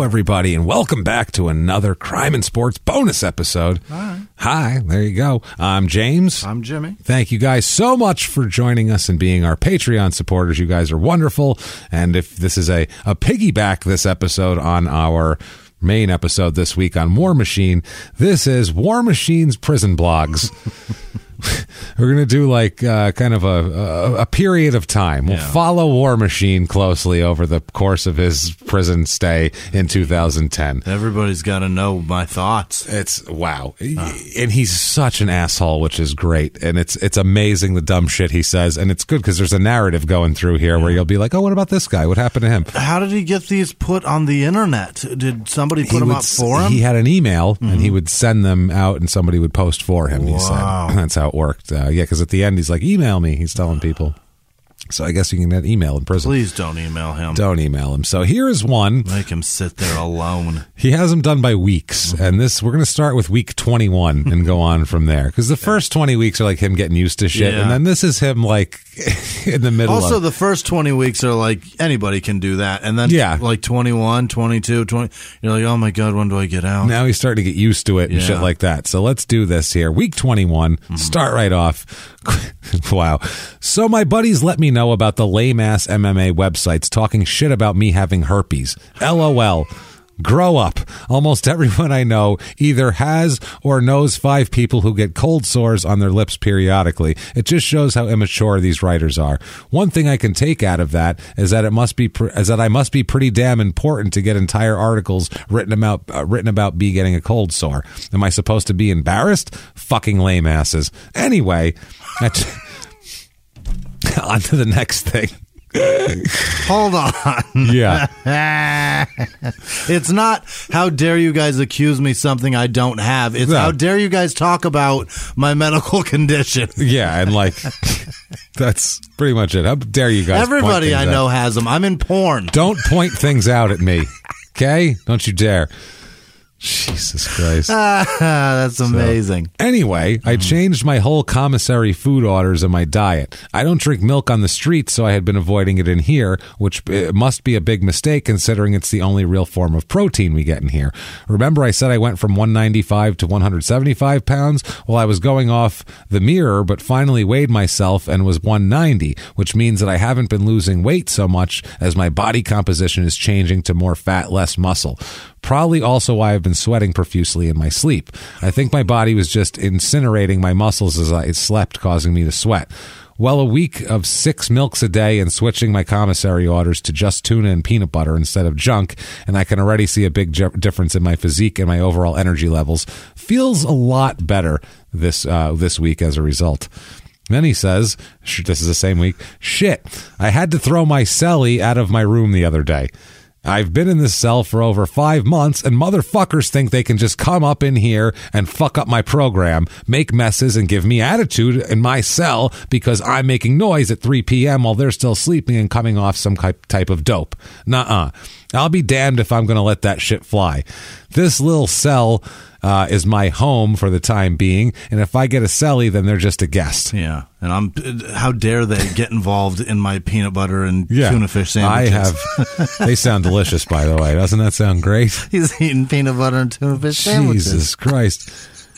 everybody, and welcome back to another Crime and Sports bonus episode. Hi, there you go. I'm James. I'm Jimmy. Thank you guys so much for joining us and being our Patreon supporters. You guys are wonderful. And if this is a piggyback this episode on our main episode this week on War Machine, this is War Machine's Prison Blogs. We're going to do like kind of a period of time. We'll follow War Machine closely over the course of his prison stay in 2010. Everybody's got to know my thoughts. It's wow. And he's such an asshole, which is great. And it's amazing the dumb shit he says. And it's good because there's a narrative going through here where you'll be like, oh, what about this guy? What happened to him? How did he get these put on the internet? Did somebody put them up for him? He had an email and he would send them out and somebody would post for him. He said that's how it worked. Because at the end he's like, email me. He's telling people. So I guess you can get email in prison. Please don't email him. Don't email him. So here is one. Make him sit there alone. He has them done by weeks. And we're going to start with week 21 and go on from there. Because the first 20 weeks are like him getting used to shit. Yeah. And then this is him like in the middle Also, the first 20 weeks are like anybody can do that. And then like 21, 22, 20, you're like, oh my God, when do I get out? Now he's starting to get used to it and shit like that. So let's do this here. Week 21, start right off. Wow. So my buddies let me know about the lame-ass MMA websites talking shit about me having herpes. LOL. Grow up. Almost everyone I know either has or knows 5 people who get cold sores on their lips periodically. It just shows how immature these writers are. One thing I can take out of that is that I must be pretty damn important to get entire articles written about me getting a cold sore. Am I supposed to be embarrassed? Fucking lame asses. Anyway, on to the next thing. Hold on. Yeah. It's not how dare you guys accuse me something I don't have. It's how dare you guys talk about my medical condition. Yeah, and like that's pretty much it. How dare you guys? Everybody I know has them. I'm in porn. Don't point things out at me. Okay? Don't you dare. Jesus Christ. That's amazing. Anyway, I changed my whole commissary food orders in my diet. I don't drink milk on the street, so I had been avoiding it in here, which must be a big mistake considering it's the only real form of protein we get in here. Remember I said I went from 195 to 175 pounds? Well, I was going off the mirror, but finally weighed myself and was 190, which means that I haven't been losing weight so much as my body composition is changing to more fat, less muscle. Probably also why I've been sweating profusely in my sleep. I think my body was just incinerating my muscles as I slept, causing me to sweat. Well, a week of 6 milks a day and switching my commissary orders to just tuna and peanut butter instead of junk, and I can already see a big difference in my physique and my overall energy levels. Feels a lot better this week as a result. Then he says, this is the same week, shit, I had to throw my celly out of my room the other day. I've been in this cell for over 5 months, and motherfuckers think they can just come up in here and fuck up my program, make messes, and give me attitude in my cell because I'm making noise at 3 p.m. while they're still sleeping and coming off some type of dope. Nuh-uh. I'll be damned if I'm going to let that shit fly. This little cell is my home for the time being, and if I get a celly, then they're just a guest. Yeah, and how dare they get involved in my peanut butter and tuna fish sandwiches? They sound delicious, by the way. Doesn't that sound great? He's eating peanut butter and tuna fish sandwiches. Jesus Christ.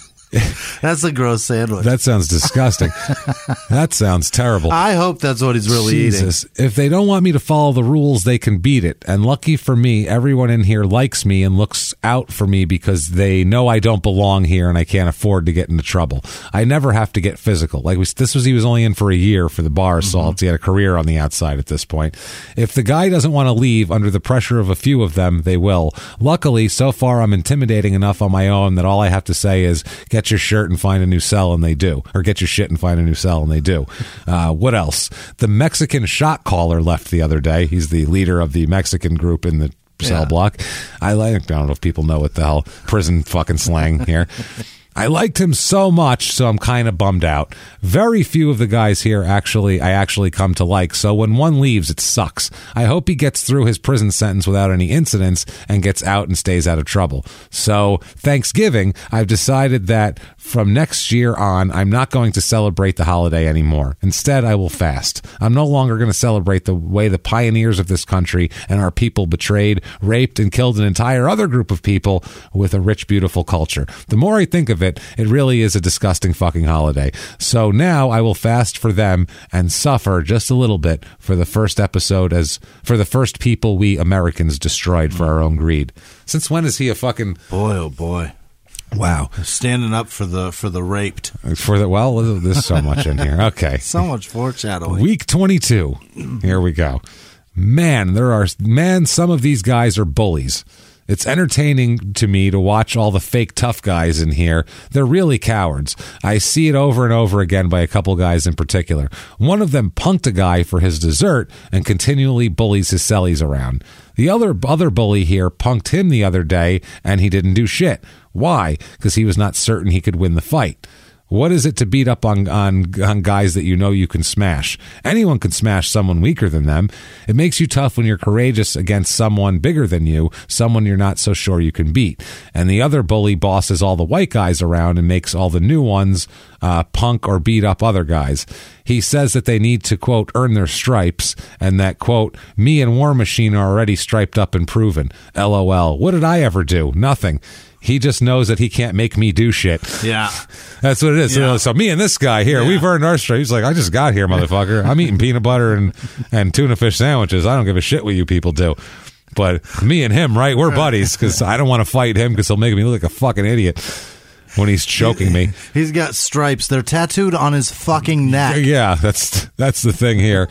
That's a gross sandwich. That sounds disgusting. That sounds terrible. I hope that's what he's really eating. If they don't want me to follow the rules, they can beat it. And lucky for me, everyone in here likes me and looks out for me because they know I don't belong here and I can't afford to get into trouble. I never have to get physical. He was only in for a year for the bar assaults. He had a career on the outside at this point. If the guy doesn't want to leave under the pressure of a few of them, they will. Luckily, so far I'm intimidating enough on my own that all I have to say is, get your shirt and find a new cell, and they do. Or get your shit and find a new cell, and they do. What else? The Mexican shot caller left the other day. He's the leader of the Mexican group in the cell block. I don't know if people know what the hell prison fucking slang here. I liked him so much, so I'm kind of bummed out. Very few of the guys here I actually come to like, so when one leaves, it sucks. I hope he gets through his prison sentence without any incidents and gets out and stays out of trouble. So, Thanksgiving, I've decided that from next year on, I'm not going to celebrate the holiday anymore. Instead, I will fast. I'm no longer going to celebrate the way the pioneers of this country and our people betrayed, raped, and killed an entire other group of people with a rich, beautiful culture. The more I think of it, it really is a disgusting fucking holiday. So now I will fast for them and suffer just a little bit for the first episode for the first people we Americans destroyed for our own greed. Since when is he a fucking... Boy, oh boy. Wow. Standing up for the raped. Well, there's so much in here. Okay. So much foreshadowing. Week 22. Here we go. Man, some of these guys are bullies. It's entertaining to me to watch all the fake tough guys in here. They're really cowards. I see it over and over again by a couple guys in particular. One of them punked a guy for his dessert and continually bullies his cellies around. The other bully here punked him the other day and he didn't do shit. Why? Because he was not certain he could win the fight. What is it to beat up on guys that you know you can smash? Anyone can smash someone weaker than them. It makes you tough when you're courageous against someone bigger than you, someone you're not so sure you can beat. And the other bully bosses all the white guys around and makes all the new ones punk or beat up other guys. He says that they need to, quote, earn their stripes, and that, quote, me and War Machine are already striped up and proven. LOL. What did I ever do? Nothing. He just knows that he can't make me do shit. Yeah. That's what it is. Yeah. So me and this guy here, we've earned our stripes. He's like, I just got here, motherfucker. I'm eating peanut butter and tuna fish sandwiches. I don't give a shit what you people do. But me and him, right, we're buddies because I don't want to fight him because he'll make me look like a fucking idiot when he's choking me. He's got stripes. They're tattooed on his fucking neck. Yeah, that's the thing here.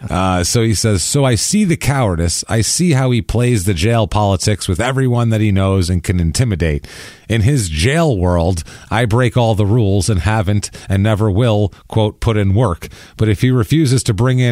So he says, so I see the cowardice. I see how he plays the jail politics with everyone that he knows and can intimidate. In his jail world, I break all the rules and haven't and never will, quote, put in work. But he refuses to bring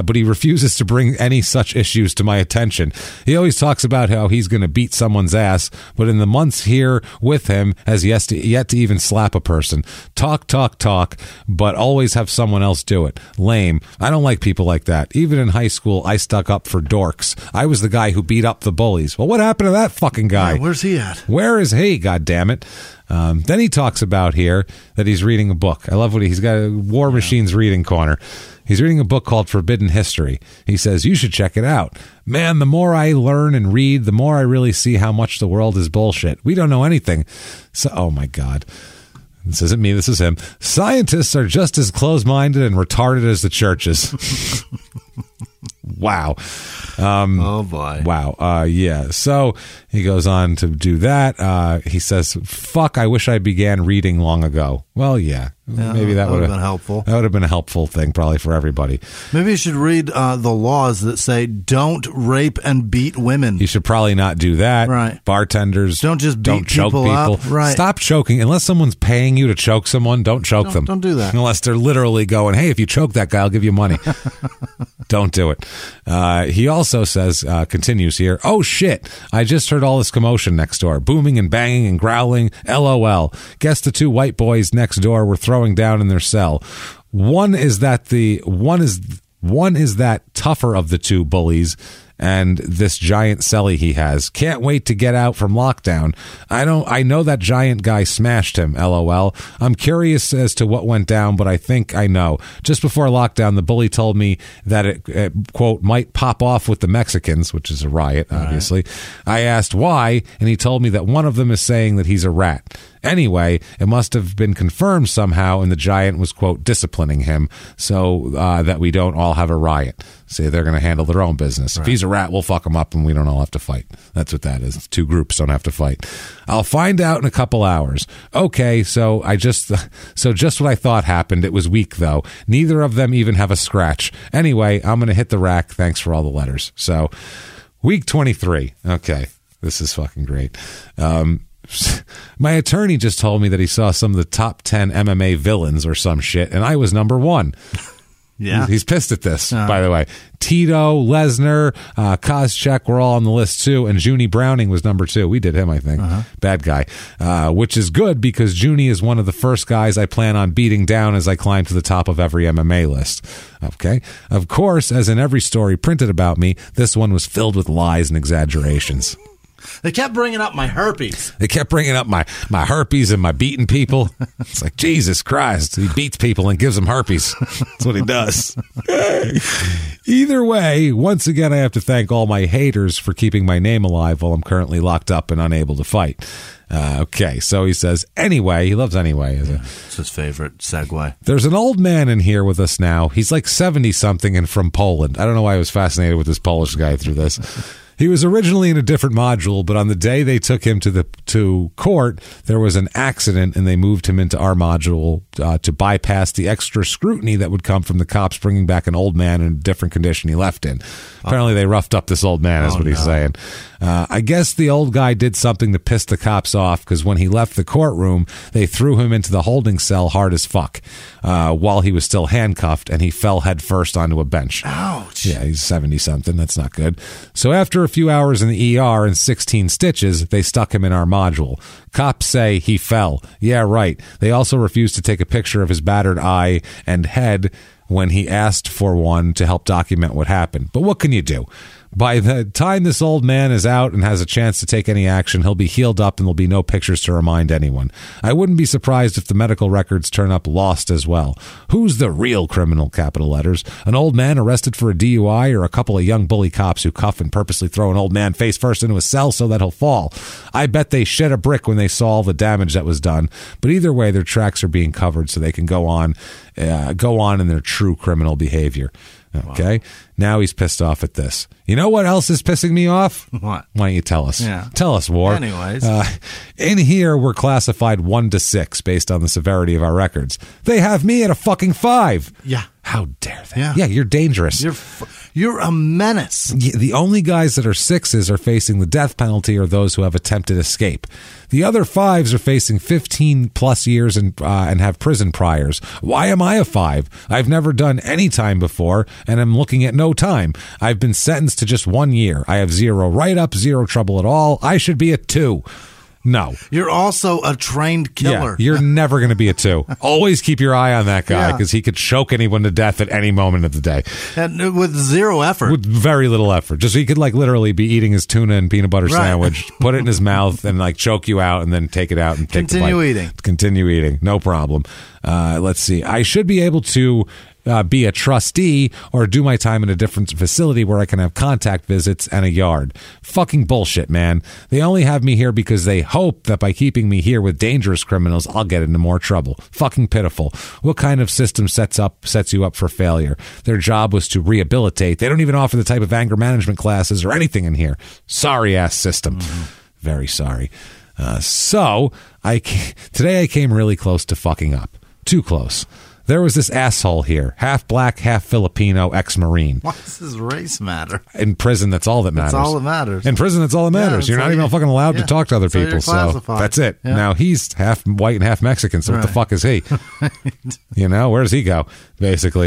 any such issues to my attention. He always talks about how he's going to beat someone's ass, but in the months here with him has yet to even slap a person. Talk, but always have someone else do it. Lame. I don't like people like that. Even in high school, I stuck up for dorks. I was the guy who beat up the bullies. Well, what happened to that fucking guy? Yeah, where's he at? Where is he? God damn it. Then he talks about here that he's reading a book. I love he's got a War Machine's reading corner. He's reading a book called Forbidden History. He says, you should check it out. Man, the more I learn and read, the more I really see how much the world is bullshit. We don't know anything. So, oh my God. This isn't me, this is him. Scientists are just as close-minded and retarded as the churches. Wow. Oh, boy. Wow. Yeah. So he goes on to do that. He says, fuck, I wish I began reading long ago. Well, yeah. Maybe that would have been helpful. That would have been a helpful thing probably for everybody. Maybe you should read the laws that say don't rape and beat women. You should probably not do that. Right. Bartenders, don't choke people. Up. Right. Stop choking. Unless someone's paying you to choke someone, don't choke them. Don't do that. Unless they're literally going, hey, if you choke that guy, I'll give you money. Don't do it. He also says, continues here, oh shit, I just heard all this commotion next door, booming and banging and growling, LOL. Guess the two white boys next door were throwing down in their cell. One is that tougher of the two bullies, and this giant celly he has. Can't wait to get out from lockdown. I know that giant guy smashed him, LOL. I'm curious as to what went down, but I think I know. Just before lockdown, the bully told me that it quote, might pop off with the Mexicans, which is a riot, obviously. Right. I asked why, and he told me that one of them is saying that he's a rat. Anyway, it must have been confirmed somehow, and the giant was, quote, disciplining him so that we don't all have a riot. See, they're going to handle their own business. Right. If he's a rat, we'll fuck him up, and we don't all have to fight. That's what that is. Two groups don't have to fight. I'll find out in a couple hours. Okay, so just what I thought happened. It was weak, though. Neither of them even have a scratch. Anyway, I'm going to hit the rack. Thanks for all the letters. So, week 23. Okay, this is fucking great. My attorney just told me that he saw some of the top 10 MMA villains or some shit, and I was number 1. Yeah. He's pissed at this, by the way. Tito, Lesnar, Koscheck were all on the list too, and Junie Browning was number 2. We did him, I think. Bad guy. Which is good because Junie is one of the first guys I plan on beating down as I climb to the top of every MMA list. Okay? Of course, as in every story printed about me, this one was filled with lies and exaggerations. They kept bringing up my herpes. They kept bringing up my herpes and my beating people. It's like, Jesus Christ. He beats people and gives them herpes. That's what he does. Either way, once again, I have to thank all my haters for keeping my name alive while I'm currently locked up and unable to fight. Okay, so he says, anyway. He loves anyway. It's his favorite segue. There's an old man in here with us now. He's like 70-something and from Poland. I don't know why I was fascinated with this Polish guy through this. He was originally in a different module, but on the day they took him to court, there was an accident, and they moved him into our module to bypass the extra scrutiny that would come from the cops bringing back an old man in a different condition he left in. Apparently, they roughed up this old man, is what he's saying. I guess the old guy did something to piss the cops off, because when he left the courtroom, they threw him into the holding cell hard as fuck while he was still handcuffed, and he fell headfirst onto a bench. Ouch. Yeah, he's 70-something. That's not good. So after a few hours in the ER and 16 stitches, they stuck him in our module. Cops say he fell. Yeah, right. They also refused to take a picture of his battered eye and head when he asked for one to help document what happened. But what can you do? By the time this old man is out and has a chance to take any action, he'll be healed up and there'll be no pictures to remind anyone. I wouldn't be surprised if the medical records turn up lost as well. Who's the real criminal, capital letters? An old man arrested for a DUI or a couple of young bully cops who cuff and purposely throw an old man face first into a cell so that he'll fall? I bet they shed a brick when they saw all the damage that was done. But either way, their tracks are being covered so they can go on in their true criminal behavior. Okay. Wow. Now he's pissed off at this. You know what else is pissing me off? What? Why don't you tell us? Yeah. Tell us, War. Anyways. In here, we're classified 1 to 6 based on the severity of our records. They have me at a fucking 5. Yeah. How dare they? Yeah, you're dangerous. You're a menace. The only guys that are 6s are facing the death penalty or those who have attempted escape. The other 5s are facing 15 plus years and have prison priors. Why am I a 5? I've never done any time before, and I'm looking at no time. I've been sentenced to just 1 year. I have 0 write-up, 0 trouble at all. I should be a 2. No. You're also a trained killer. Yeah, you're never going to be a 2. Always keep your eye on that guy because he could choke anyone to death at any moment of the day. And with 0 effort. With very little effort. Just he could like literally be eating his tuna and peanut butter sandwich, put it in his mouth and like choke you out and then take it out and take the bite. Continue eating. No problem. Let's see. I should be able to be a trustee or do my time in a different facility where I can have contact visits and a yard. Fucking bullshit, man. They only have me here because they hope that by keeping me here with dangerous criminals, I'll get into more trouble. Fucking pitiful. What kind of system sets you up for failure? Their job was to rehabilitate. They don't even offer the type of anger management classes or anything in here. Sorry ass system. Very sorry. So today I came really close to fucking up. Too close. There was this asshole here, half black, half Filipino, ex-Marine. Why does his race matter? In prison, that's all that matters. That's all that matters. In prison, that's all that matters. You're not even fucking allowed to talk to other people. So that's it. Yeah. Now, he's half white and half Mexican, so what the fuck is he? You know, where does he go, basically?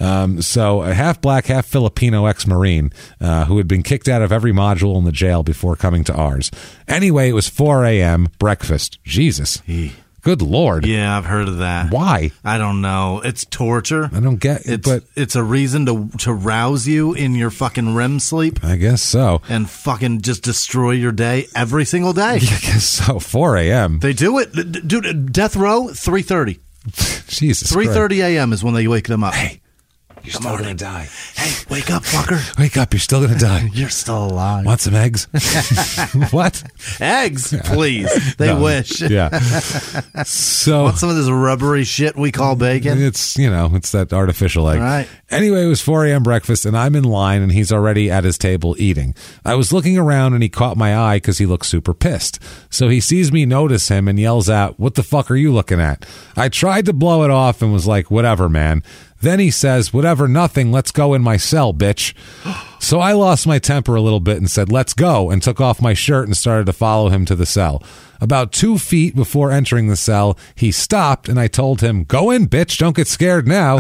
So a half black, half Filipino ex-Marine who had been kicked out of every module in the jail before coming to ours. Anyway, it was 4 a.m., breakfast. Jesus. Good Lord. Yeah, I've heard of that. Why? I don't know. It's torture. I don't get it, but it's a reason to rouse you in your fucking REM sleep. I guess so. And fucking just destroy your day every single day. Yeah, I guess so. 4 a.m. They do it. Dude, death row, 3:30. Jesus 3:30 a.m. is when they wake them up. Hey, you're still going to die. Hey, wake up, fucker. Wake up. You're still going to die. You're still alive. Want some eggs? What? Eggs, please. They wish. Yeah. So want some of this rubbery shit we call bacon? It's, it's that artificial egg. Right. Anyway, it was 4 a.m. breakfast, and I'm in line, and he's already at his table eating. I was looking around, and he caught my eye because he looked super pissed. So he sees me notice him and yells out, "What the fuck are you looking at?" I tried to blow it off and was like, "Whatever, man." Then he says, "Whatever, nothing. Let's go in my cell, bitch." So I lost my temper a little bit and said, "Let's go," and took off my shirt and started to follow him to the cell. About 2 feet before entering the cell, he stopped, and I told him, "Go in, bitch. Don't get scared now."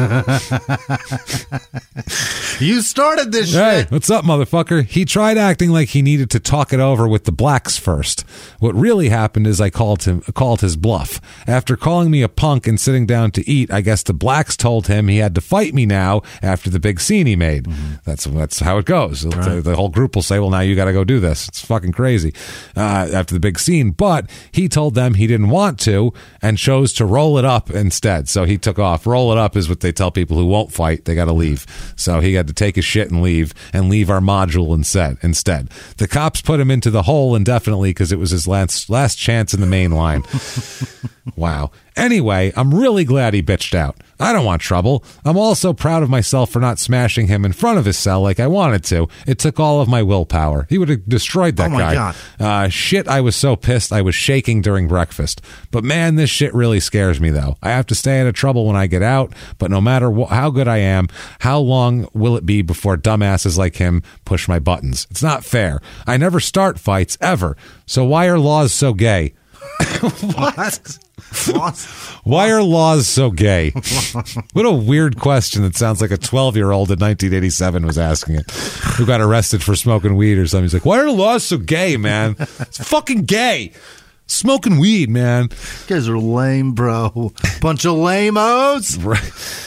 You started this shit. Hey, what's up, motherfucker? He tried acting like he needed to talk it over with the blacks first. What really happened is I called his bluff. After calling me a punk and sitting down to eat, I guess the blacks told him he had to fight me now after the big scene he made. Mm-hmm. That's how it goes. Right. The whole group will say, "Well, now you got to go do this." It's fucking crazy. After the big scene, but he told them he didn't want to and chose to roll it up instead. So he took off. Roll it up is what they tell people who won't fight. They got to leave. So he had to take his shit and leave our module instead. The cops put him into the hole indefinitely because it was his last chance in the main line. Wow. Anyway, I'm really glad he bitched out. I don't want trouble. I'm also proud of myself for not smashing him in front of his cell like I wanted to. It took all of my willpower. He would have destroyed that guy. God. Shit, I was so pissed I was shaking during breakfast. But man, this shit really scares me, though. I have to stay out of trouble when I get out, but no matter how good I am, how long will it be before dumbasses like him push my buttons? It's not fair. I never start fights, ever. So why are laws so gay? What? Why are laws so gay? What a weird question that sounds like a 12-year-old in 1987 was asking it, who got arrested for smoking weed or something. He's like, "Why are laws so gay, man? It's fucking gay. Smoking weed, man." You guys are lame, bro. Bunch of lame-os. Right.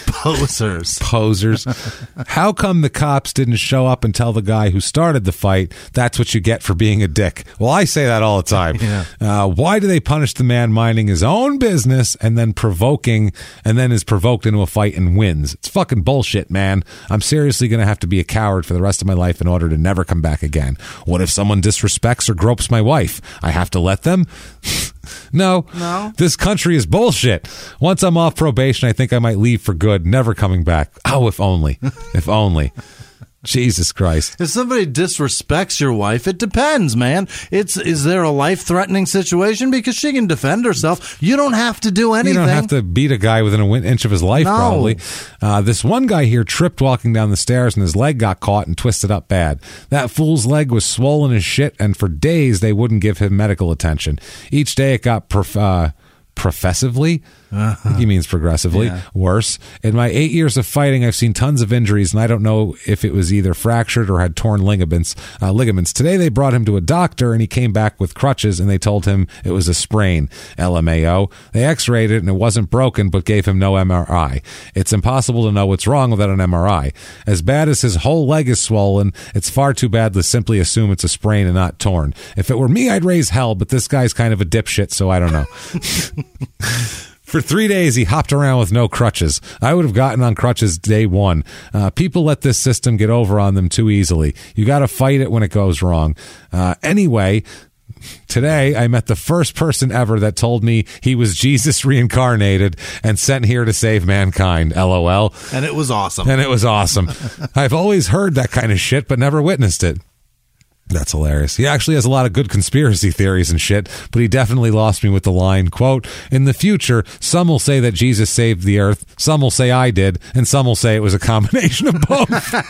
Posers. How come the cops didn't show up and tell the guy who started the fight, "That's what you get for being a dick"? Well, I say that all the time. Yeah. Why do they punish the man minding his own business and then is provoked into a fight and wins? It's fucking bullshit, man. I'm seriously going to have to be a coward for the rest of my life in order to never come back again. What if someone disrespects or gropes my wife? I have to let them? No. This country is bullshit. Once I'm off probation, I think I might leave for good, never coming back. Oh, if only. If only. Jesus Christ. If somebody disrespects your wife, it depends, man. Is there a life-threatening situation? Because she can defend herself. You don't have to do anything. You don't have to beat a guy within an inch of his life, probably. This one guy here tripped walking down the stairs and his leg got caught and twisted up bad. That fool's leg was swollen as shit, and for days they wouldn't give him medical attention. Each day it got professively, I think he means progressively, worse. In my 8 years of fighting, I've seen tons of injuries, and I don't know if it was either fractured or had torn ligaments. Today they brought him to a doctor, and he came back with crutches, and they told him it was a sprain. LMAO. They x-rayed it, and it wasn't broken, but gave him no MRI. It's impossible to know what's wrong without an MRI. As bad as his whole leg is swollen, it's far too bad to simply assume it's a sprain and not torn. If it were me, I'd raise hell, but this guy's kind of a dipshit, so I don't know. For 3 days, he hopped around with no crutches. I would have gotten on crutches day one. People let this system get over on them too easily. You got to fight it when it goes wrong. Anyway, today I met the first person ever that told me he was Jesus reincarnated and sent here to save mankind. LOL. And it was awesome. I've always heard that kind of shit, but never witnessed it. That's hilarious. He actually has a lot of good conspiracy theories and shit, but he definitely lost me with the line, quote, "In the future, some will say that Jesus saved the earth, some will say I did, and some will say it was a combination of both."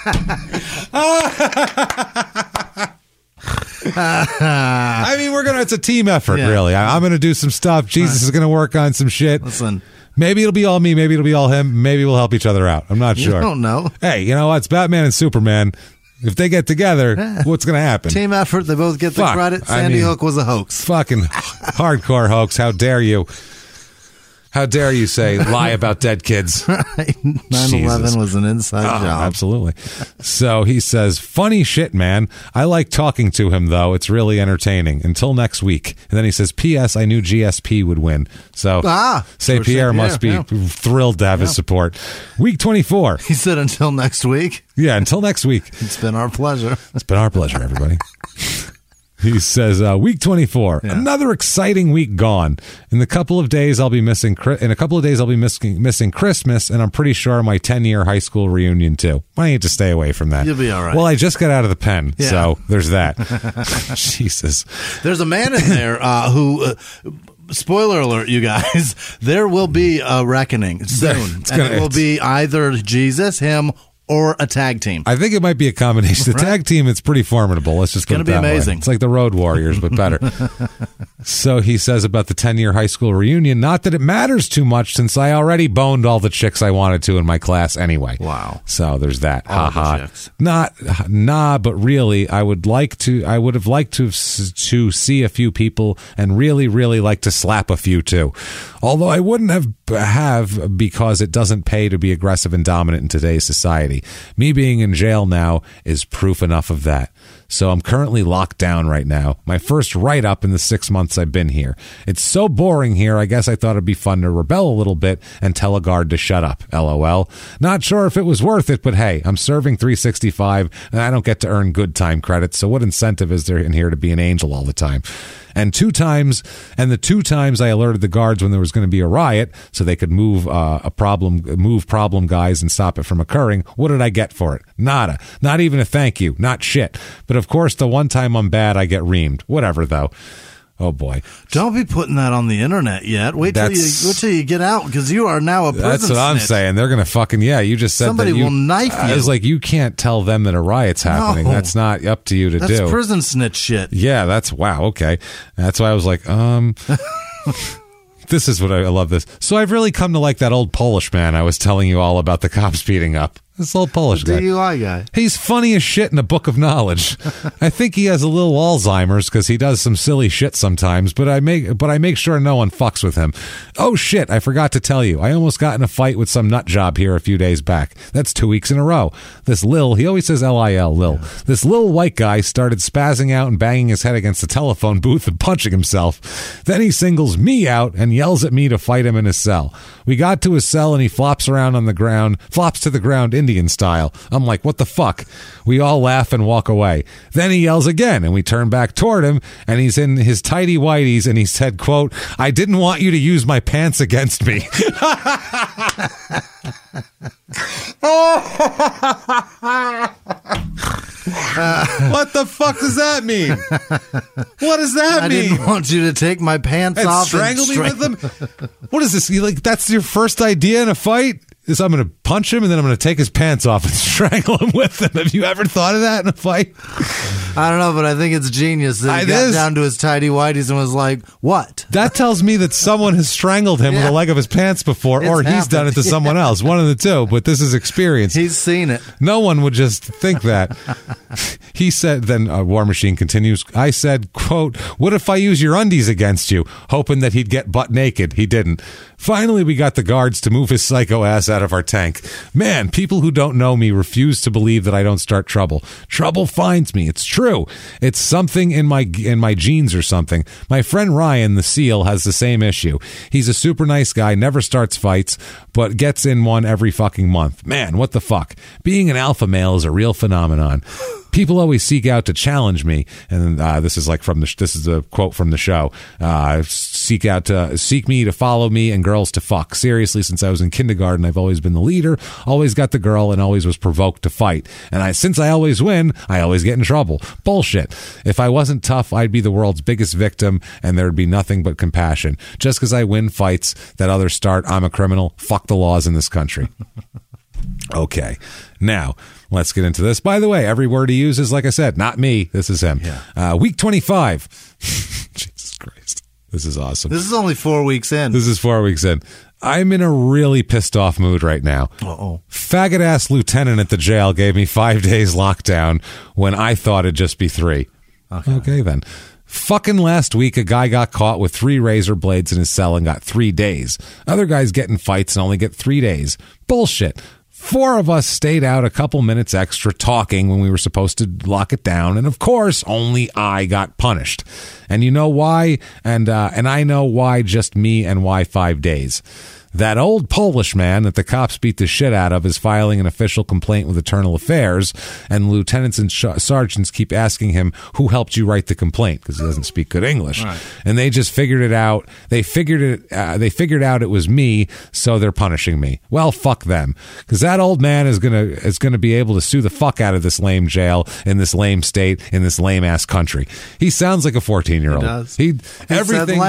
I mean, it's a team effort, really. I'm going to do some stuff. Jesus is going to work on some shit. Listen. Maybe it'll be all me. Maybe it'll be all him. Maybe we'll help each other out. I'm not sure. You don't know. Hey, you know what? It's Batman and Superman. If they get together, what's going to happen? Team effort. They both get the credit. Sandy Hook was a hoax. Fucking hardcore hoax. How dare you? How dare you lie about dead kids? 9/11 was an inside job. Absolutely. So he says, "Funny shit, man. I like talking to him, though. It's really entertaining. Until next week." And then he says, "P.S. I knew GSP would win." So Pierre must be thrilled to have his support. Week 24. He said, "Until next week." Yeah, until next week. It's been our pleasure. It's been our pleasure, everybody. He says, week 24, another exciting week gone. In a couple of days, I'll be missing Christmas, and I'm pretty sure my 10-year high school reunion, too. I need to stay away from that. You'll be all right. Well, I just got out of the pen, so there's that. Jesus. There's a man in there who... spoiler alert, you guys. There will be a reckoning soon. It will be either Jesus, him, or a tag team? I think it might be a combination. The tag team, it's pretty formidable. Let's just put it that way. It's going to be amazing. It's like the Road Warriors, but better. So he says about the 10-year high school reunion, not that it matters too much since I already boned all the chicks I wanted to in my class anyway. Wow. So there's that. All Ha the chicks. But really, I would have liked to see a few people and really, really like to slap a few too. Although I wouldn't have because it doesn't pay to be aggressive and dominant in today's society. Me being in jail now is proof enough of that. So I'm currently locked down right now. My first write-up in the 6 months I've been here. It's so boring here, I guess I thought it'd be fun to rebel a little bit and tell a guard to shut up. LOL. Not sure if it was worth it, but hey, I'm serving 365 and I don't get to earn good time credits, so what incentive is there in here to be an angel all the time? And the two times I alerted the guards when there was going to be a riot so they could move problem guys and stop it from occurring, what did I get for it? Nada. Not even a thank you. Not shit. But of course, the one time I'm bad, I get reamed. Whatever, though. Oh, boy. Don't be putting that on the internet yet. Wait till you get out, because you are now a prison That's what snitch. I'm saying. They're going to fucking, you just said somebody that will knife you. It's like, you can't tell them that a riot's happening. No. That's not up to you to do. That's prison snitch shit. Yeah, wow, okay. That's why I was like, this is what I love this. So I've really come to like that old Polish man I was telling you all about the cops beating up. This old Polish guy. DUI guy. He's funny as shit in a book of knowledge. I think he has a little Alzheimer's because he does some silly shit sometimes, but I make sure no one fucks with him. Oh shit, I forgot to tell you. I almost got in a fight with some nut job here a few days back. That's 2 weeks in a row. This he always says Lil, Lil. Yeah. This little white guy started spazzing out and banging his head against the telephone booth and punching himself. Then he singles me out and yells at me to fight him in his cell. We got to his cell and he flops to the ground Indian style. I'm like, what the fuck? We all laugh and walk away. Then he yells again and we turn back toward him and he's in his tighty whities and he said, quote, I didn't want you to use my pants against me. What the fuck does that mean? What does that mean? I didn't want you to take my pants and off strangle me with them. What is this? That's your first idea in a fight? Is I'm going to punch him and then I'm going to take his pants off and strangle him with them. Have you ever thought of that in a fight? I don't know, but I think it's genius that he got down to his tighty whities and was like, what? That tells me that someone has strangled him with the leg of his pants before, or he's done it to someone else. One of the two, but this is experience. He's seen it. No one would just think that. He said, then War Machine continues, I said, quote, what if I use your undies against you? Hoping that he'd get butt naked. He didn't. Finally, we got the guards to move his psycho ass out of our tank. Man, people who don't know me refuse to believe that I don't start trouble. Trouble finds me. It's true. It's something in my genes or something. My friend Ryan, the SEAL, has the same issue. He's a super nice guy, never starts fights, but gets in one every fucking month. Man, what the fuck? Being an alpha male is a real phenomenon. People always seek out to challenge me, and this is a quote from the show. Seek me to follow me, and girls to fuck. Seriously, since I was in kindergarten, I've always been the leader, always got the girl, and always was provoked to fight. And since I always win, I always get in trouble. Bullshit. If I wasn't tough, I'd be the world's biggest victim, and there'd be nothing but compassion. Just because I win fights that others start, I'm a criminal. Fuck the laws in this country. Okay, now let's get into this. By the way, every word he uses, like I said, not me. This is him. Yeah. Week 25. Jesus Christ. This is awesome. This is only 4 weeks in. This is 4 weeks in. I'm in a really pissed off mood right now. Uh-oh. Faggot ass lieutenant at the jail gave me 5 days lockdown when I thought it'd just be 3. Okay then. Fucking last week, a guy got caught with 3 razor blades in his cell and got 3 days. Other guys get in fights and only get 3 days. Bullshit. 4 of us stayed out a couple minutes extra talking when we were supposed to lock it down, and of course, only I got punished. And you know why? And I know why. Just me, and why 5 days. That old Polish man that the cops beat the shit out of is filing an official complaint with Internal Affairs, and lieutenants and sergeants keep asking him, who helped you write the complaint? Because he doesn't speak good English. Right. And they just figured it out. They figured out it was me, so they're punishing me. Well, fuck them. Because that old man is gonna be able to sue the fuck out of this lame jail in this lame state in this lame ass country. He sounds like a 14-year-old. He does. He said lame.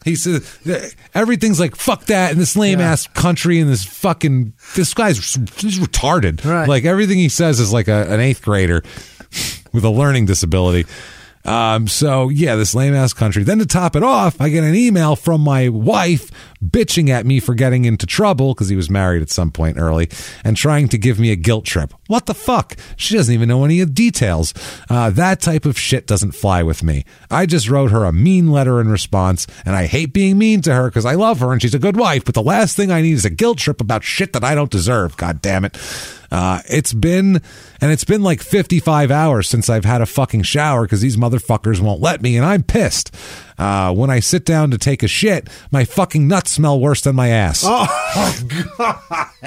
He said everything's like fuck that in this lame ass country and this guy's he's retarded. Right. Like everything he says is like an 8th grader with a learning disability. So yeah, this lame ass country. Then to top it off, I get an email from my wife bitching at me for getting into trouble because he was married at some point early and trying to give me a guilt trip. What the fuck? She doesn't even know any of the details. That type of shit doesn't fly with me. I just wrote her a mean letter in response, and I hate being mean to her because I love her and she's a good wife, but the last thing I need is a guilt trip about shit that I don't deserve. God damn it. It's been like 55 hours since I've had a fucking shower because these motherfuckers won't let me, and I'm pissed. When I sit down to take a shit, my fucking nuts smell worse than my ass. Oh, God.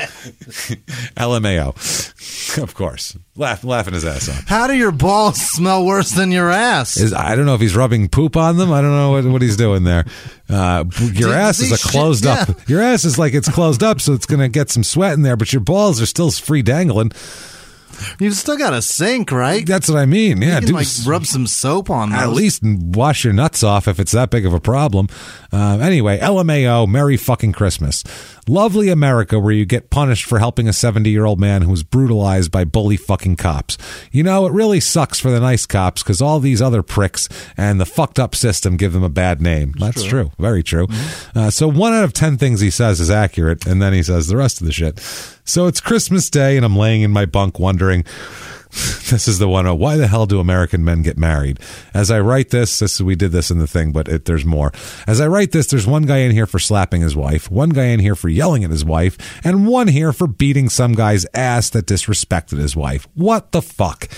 LMAO. Of course. Laughing his ass off. How do your balls smell worse than your ass? I don't know if he's rubbing poop on them. I don't know what he's doing there. Your ass is closed up. Your ass is like it's closed up, so it's going to get some sweat in there, but your balls are still free dangling. You've still got a sink, right? That's what I mean. Yeah, you can, rub some soap on those. At least wash your nuts off if it's that big of a problem. Anyway, LMAO, Merry fucking Christmas. Lovely America, where you get punished for helping a 70-year-old man who was brutalized by bully fucking cops. You know, it really sucks for the nice cops because all these other pricks and the fucked up system give them a bad name. That's true. Very true. Mm-hmm. So 1 out of 10 things he says is accurate, and then he says the rest of the shit. So it's Christmas Day, and I'm laying in my bunk wondering, this is the one, why the hell do American men get married? As I write this we did this in the thing, but there's more. As I write this, there's one guy in here for slapping his wife, one guy in here for yelling at his wife, and one here for beating some guy's ass that disrespected his wife. What the fuck?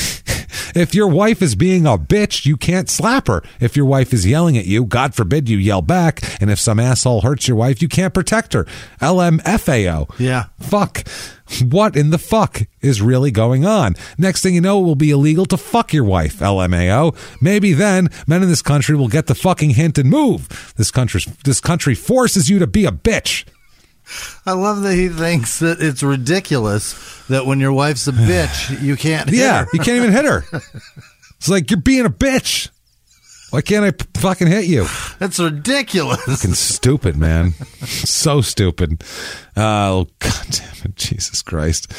If your wife is being a bitch, you can't slap her. If your wife is yelling at you, God forbid you yell back. And if some asshole hurts your wife, you can't protect her. LMFAO. Yeah. Fuck. What in the fuck is really going on? Next thing you know, it will be illegal to fuck your wife, LMAO. Maybe then men in this country will get the fucking hint and move. This country forces you to be a bitch. I love that he thinks that it's ridiculous that when your wife's a bitch, you can't hit her. You can't even hit her. It's like, you're being a bitch. Why can't I fucking hit you? That's ridiculous. Fucking stupid, man. So stupid. Oh, God damn it. Jesus Christ.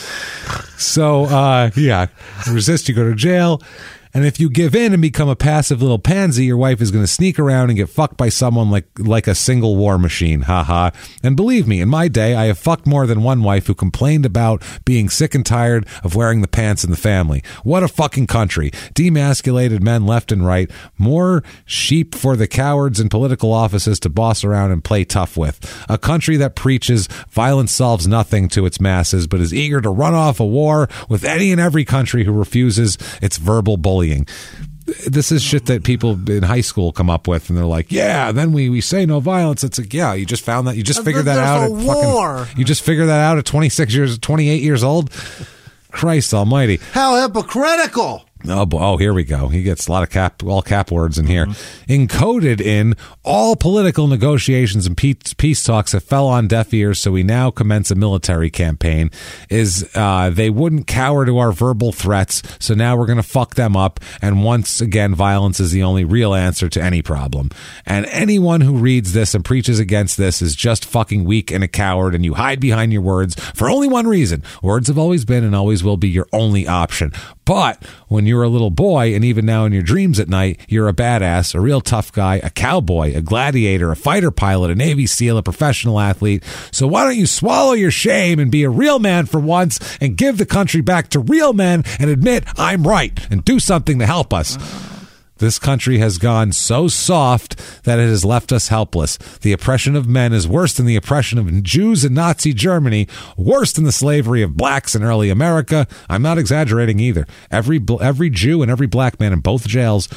So, resist, you go to jail. And if you give in and become a passive little pansy, your wife is going to sneak around and get fucked by someone like a single war machine. Ha. And believe me, in my day, I have fucked more than one wife who complained about being sick and tired of wearing the pants in the family. What a fucking country. Demasculated men left and right. More sheep for the cowards in political offices to boss around and play tough with. A country that preaches violence solves nothing to its masses, but is eager to run off a war with any and every country who refuses its verbal bullying. This is shit that people in high school come up with, and they're like, yeah, then we say no violence. It's like, yeah, you just found that, you just figured that out. You just figured that out at 28 years old. Christ almighty. How hypocritical. Oh, here we go. He gets a lot of all cap words in here. Mm-hmm. Encoded in all political negotiations and peace talks that fell on deaf ears, so we now commence a military campaign, is they wouldn't cower to our verbal threats, so now we're going to fuck them up, and once again, violence is the only real answer to any problem. And anyone who reads this and preaches against this is just fucking weak and a coward, and you hide behind your words for only one reason. Words have always been and always will be your only option. But when you're a little boy, and even now in your dreams at night, you're a badass, a real tough guy, a cowboy, a gladiator, a fighter pilot, a Navy SEAL, a professional athlete. So why don't you swallow your shame and be a real man for once and give the country back to real men and admit I'm right and do something to help us. This country has gone so soft that it has left us helpless. The oppression of men is worse than the oppression of Jews in Nazi Germany, worse than the slavery of blacks in early America. I'm not exaggerating either. Every Jew and every black man in both jails,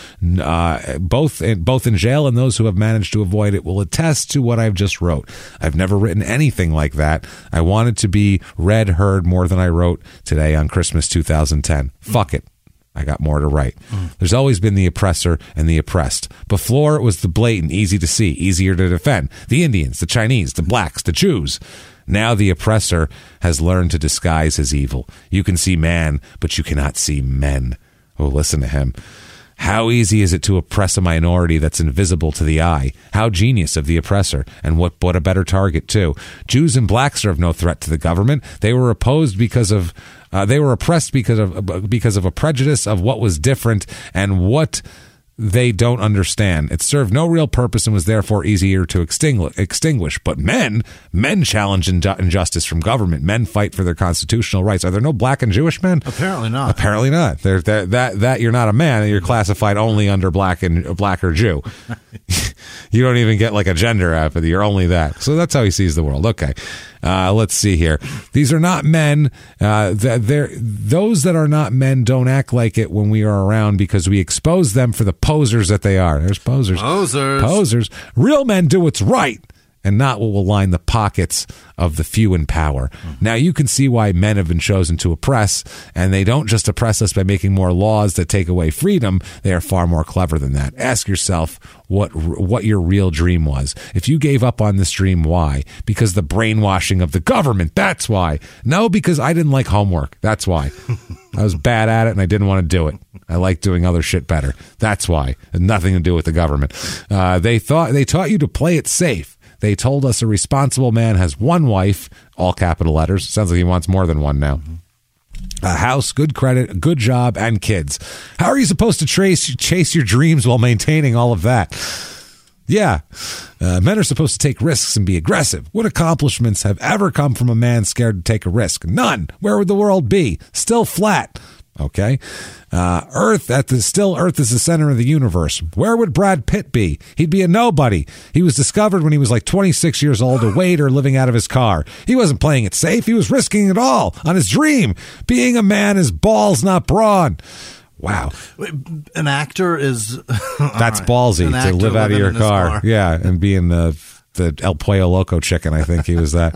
both in jail and those who have managed to avoid it, will attest to what I've just wrote. I've never written anything like that. I wanted to be read, heard more than I wrote today on Christmas 2010. Fuck it. I got more to write. There's always been the oppressor and the oppressed. Before, it was the blatant, easy to see, easier to defend. The Indians, the Chinese, the blacks, the Jews. Now the oppressor has learned to disguise his evil. You can see man, but you cannot see men. Oh, listen to him. How easy is it to oppress a minority that's invisible to the eye? How genius of the oppressor, and what a better target too. Jews and blacks are of no threat to the government. They were opposed because of they were oppressed because of a prejudice of what was different and what they don't understand. It served no real purpose and was therefore easier to extinguish. But men challenge injustice from government. Men fight for their constitutional rights. Are there no black and Jewish men? Apparently not. Apparently not. That you're not a man. You're classified only under black or Jew. You don't even get like a gender apathy. You're only that. So that's how he sees the world. Okay. Let's see here. These are not men. Those that are not men don't act like it when we are around because we expose them for the posers that they are. There's posers. Posers. Real men do what's right and not what will line the pockets of the few in power. Now, you can see why men have been chosen to oppress, and they don't just oppress us by making more laws that take away freedom. They are far more clever than that. Ask yourself what your real dream was. If you gave up on this dream, why? Because the brainwashing of the government, that's why. No, because I didn't like homework. That's why. I was bad at it, and I didn't want to do it. I like doing other shit better. That's why. It had nothing to do with the government. They taught you to play it safe. They told us a responsible man has one wife, all capital letters. Sounds like he wants more than one now. A house, good credit, a good job, and kids. How are you supposed to chase your dreams while maintaining all of that? Yeah, men are supposed to take risks and be aggressive. What accomplishments have ever come from a man scared to take a risk? None. Where would the world be? Still flat. Okay. Earth is the center of the universe. Where would Brad Pitt be? He'd be a nobody. He was discovered when he was like 26 years old, a waiter living out of his car. He wasn't playing it safe. He was risking it all on his dream. Being a man is balls, not brawn. Wow. An actor is... That's right. Ballsy to live out of your car. Yeah, and being the El Pollo Loco chicken, I think he was that.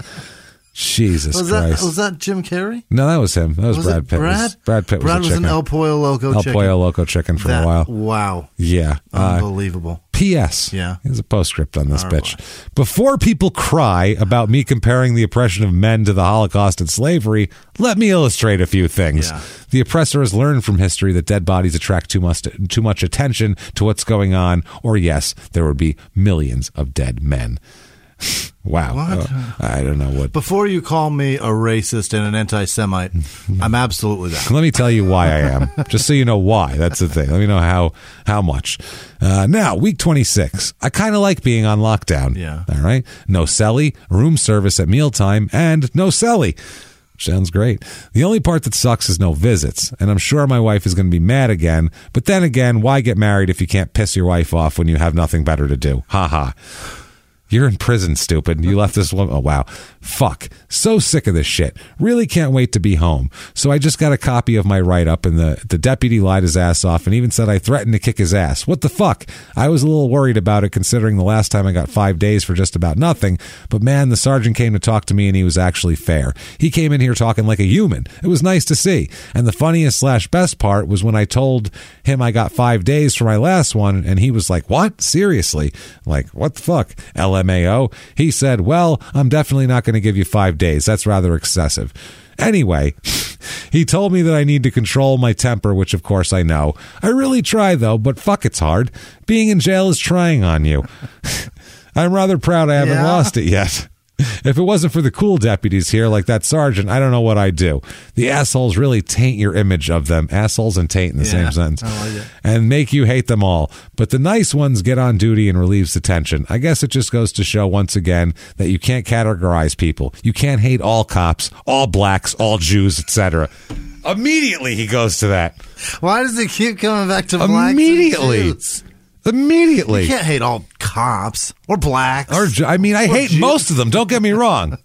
Jesus Christ. Was that Jim Carrey? No, that was him. That was Brad Pitt. Brad Pitt was an El Pollo Loco chicken. El Pollo Loco chicken for a while. Wow. Yeah. Unbelievable. P.S. Yeah. Here's a postscript on this bitch. Before people cry about me comparing the oppression of men to the Holocaust and slavery, let me illustrate a few things. Yeah. The oppressor has learned from history that dead bodies attract too much attention to what's going on, or yes, there would be millions of dead men. Wow. What? I don't know what. Before you call me a racist and an anti-Semite, I'm absolutely that. Let me tell you why I am. Just so you know why. That's the thing. Let me know how much. Now, week 26. I kind of like being on lockdown. Yeah. All right. No celly, room service at mealtime, and no celly. Sounds great. The only part that sucks is no visits, and I'm sure my wife is going to be mad again. But then again, why get married if you can't piss your wife off when you have nothing better to do? Ha ha. You're in prison, stupid. You left this woman. Oh, wow. Fuck. So sick of this shit. Really can't wait to be home. So I just got a copy of my write-up, and the deputy lied his ass off and even said I threatened to kick his ass. What the fuck? I was a little worried about it considering the last time I got 5 days for just about nothing. But man, the sergeant came to talk to me and he was actually fair. He came in here talking like a human. It was nice to see. And the funniest / best part was when I told him I got 5 days for my last one, and he was like, what? Seriously? Like, what the fuck? LMAO. He said, well, I'm definitely not going to give you 5 days. That's rather excessive. Anyway, he told me that I need to control my temper, which of course I know. I really try though, but fuck, it's hard. Being in jail is trying on you. I'm rather proud I haven't lost it yet. If it wasn't for the cool deputies here, like that sergeant, I don't know what I'd do. The assholes really taint your image of them. Assholes and taint in the same sentence. I like it. And make you hate them all. But the nice ones get on duty and relieves the tension. I guess it just goes to show once again that you can't categorize people. You can't hate all cops, all blacks, all Jews, etc. Immediately he goes to that. Why does he keep coming back to blacks? Immediately. Immediately. You can't hate all cops or blacks. I hate Jews. Most of them. Don't get me wrong.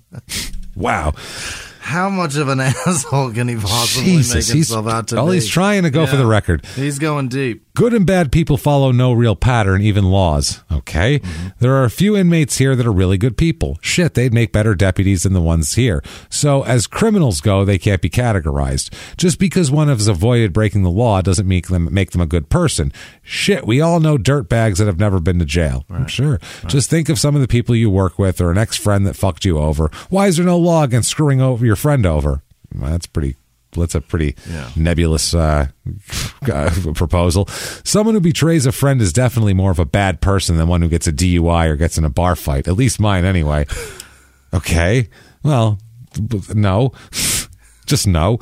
Wow. How much of an asshole can he possibly make himself out to be? He's trying to go for the record. He's going deep. Good and bad people follow no real pattern, even laws. Okay? Mm-hmm. There are a few inmates here that are really good people. Shit, they'd make better deputies than the ones here. So, as criminals go, they can't be categorized. Just because one has avoided breaking the law doesn't make them a good person. Shit, we all know dirtbags that have never been to jail. Right. I'm sure. Right. Just think of some of the people you work with or an ex-friend that fucked you over. Why is there no law against screwing over your friend over? Well, that's pretty that's a pretty nebulous proposal. Someone who betrays a friend is definitely more of a bad person than one who gets a DUI or gets in a bar fight. At least mine, anyway. Okay, well, no. Just no.